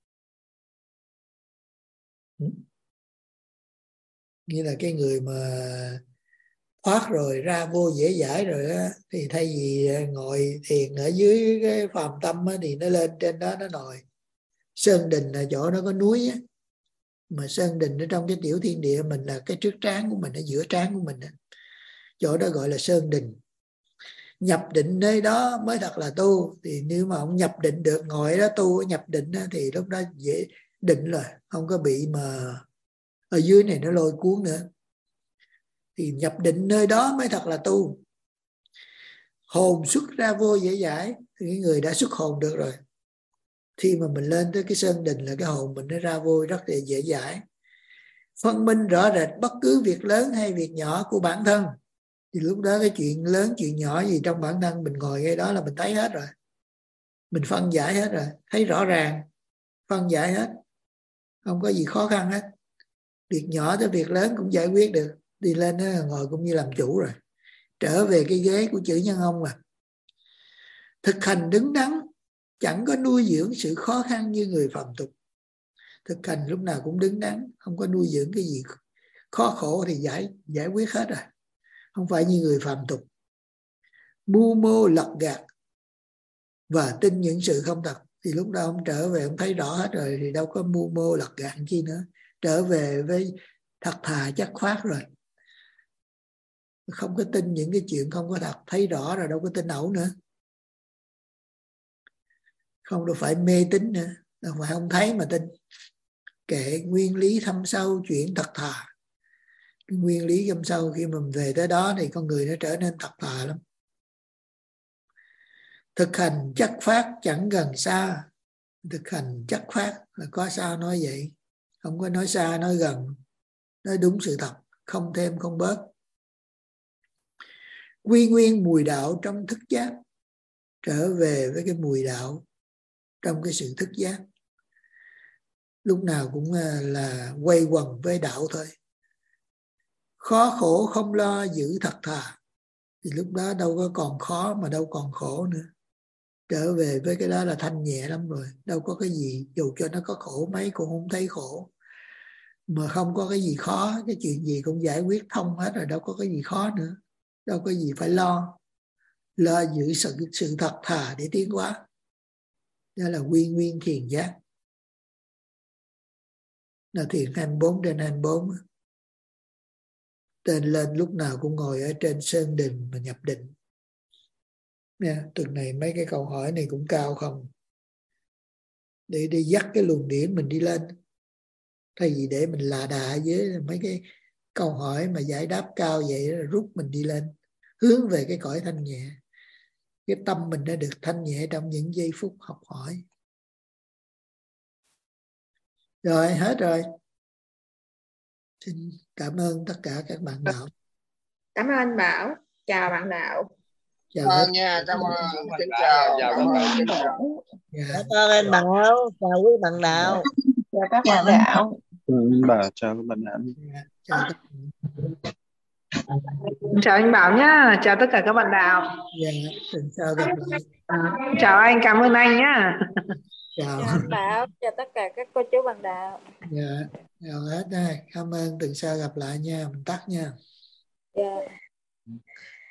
Như là cái người mà thoát rồi, ra vô dễ dãi rồi á, thì thay vì ngồi thiền ở dưới cái phàm tâm á, thì nó lên trên đó nó ngồi. Sơn đình là chỗ nó có núi á, mà sơn đình ở trong cái tiểu thiên địa mình là cái trước trán của mình, ở giữa trán của mình á. Chỗ đó gọi là sơn đình. Nhập định nơi đó mới thật là tu. Thì nếu mà ông nhập định được, ngồi đó tu nhập định đó, thì lúc đó dễ định rồi, không có bị mà ở dưới này nó lôi cuốn nữa. Thì nhập định nơi đó mới thật là tu. Hồn xuất ra vô dễ dãi thì cái người đã xuất hồn được rồi. Khi mà mình lên tới cái sơn đình là cái hồn mình nó ra vô rất là dễ dãi, phân minh rõ rệt bất cứ việc lớn hay việc nhỏ của bản thân. Thì lúc đó cái chuyện lớn chuyện nhỏ gì trong bản thân mình ngồi ngay đó là mình thấy hết rồi, mình phân giải hết rồi, thấy rõ ràng, phân giải hết, không có gì khó khăn hết. Việc nhỏ tới việc lớn cũng giải quyết được. Đi lên đó ngồi cũng như làm chủ rồi, trở về cái ghế của chữ nhân ông mà. Thực hành đứng đắn chẳng có nuôi dưỡng sự khó khăn như người phàm tục. Thực hành lúc nào cũng đứng đắn, không có nuôi dưỡng cái gì khó khổ thì giải giải quyết hết rồi, không phải như người phàm tục. Mưu mô lật gạt và tin những sự không thật. Thì lúc đó ông trở về, ông thấy rõ hết rồi thì đâu có mưu mô lật gạt chi nữa. Trở về với thật thà chất phát rồi, không có tin những cái chuyện không có thật, thấy rõ rồi đâu có tin ẩu nữa. Không đâu phải mê tín nữa, đâu phải không thấy mà tin. Kệ nguyên lý thâm sâu chuyện thật thà. Cái nguyên lý thâm sâu khi mình về tới đó thì con người nó trở nên thật thà lắm. Thực hành chất phát chẳng gần xa. Thực hành chất phát là có sao nói vậy, không có nói xa nói gần, nói đúng sự thật, không thêm không bớt. Quy nguyên mùi đạo trong thức giác, trở về với cái mùi đạo trong cái sự thức giác. Lúc nào cũng là quay quần với đạo thôi. Khó khổ không lo giữ thật thà. Thì lúc đó đâu có còn khó mà đâu còn khổ nữa. Trở về với cái đó là thanh nhẹ lắm rồi. Đâu có cái gì, dù cho nó có khổ mấy cũng không thấy khổ. Mà không có cái gì khó, cái chuyện gì cũng giải quyết thông hết rồi, đâu có cái gì khó nữa. Đâu có gì phải lo. Lo giữ sự, sự thật thà để tiến hóa. Đó là quy nguyên thiền giác. Là thiền hai mươi bốn trên hai mươi bốn. Tên lên lúc nào cũng ngồi ở trên sơn đình mà nhập định. Nè, tuần này mấy cái câu hỏi này cũng cao không? Để đi dắt cái luồng điển mình đi lên. Thay vì để mình lạ đà với mấy cái câu hỏi mà giải đáp cao vậy, rút mình đi lên. Hướng về cái cõi thanh nhẹ. Cái tâm mình đã được thanh nhẹ trong những giây phút học hỏi. Rồi, hết rồi. Xin cảm ơn tất cả các bạn đạo. Cảm ơn anh Bảo. Chào bạn đạo. Chào hết. Nha, cảm ơn. Kính chào, chào các bạn. Kính chào. Cảm ơn anh Bảo. Chào quý bạn đạo. Chào các bạn đạo. Bà chào các bạn đạo. Chào tất cả. Chào anh Bảo nhá, chào tất cả các bạn đạo. Dạ, tuần sau gặp lại. À, chào anh, cảm ơn anh nhá. Chào. Chào anh Bảo, chào tất cả các cô chú bạn đạo. Dạ, chào hết đây. Cảm ơn, tuần sau gặp lại nha, mình tắt nha. Dạ.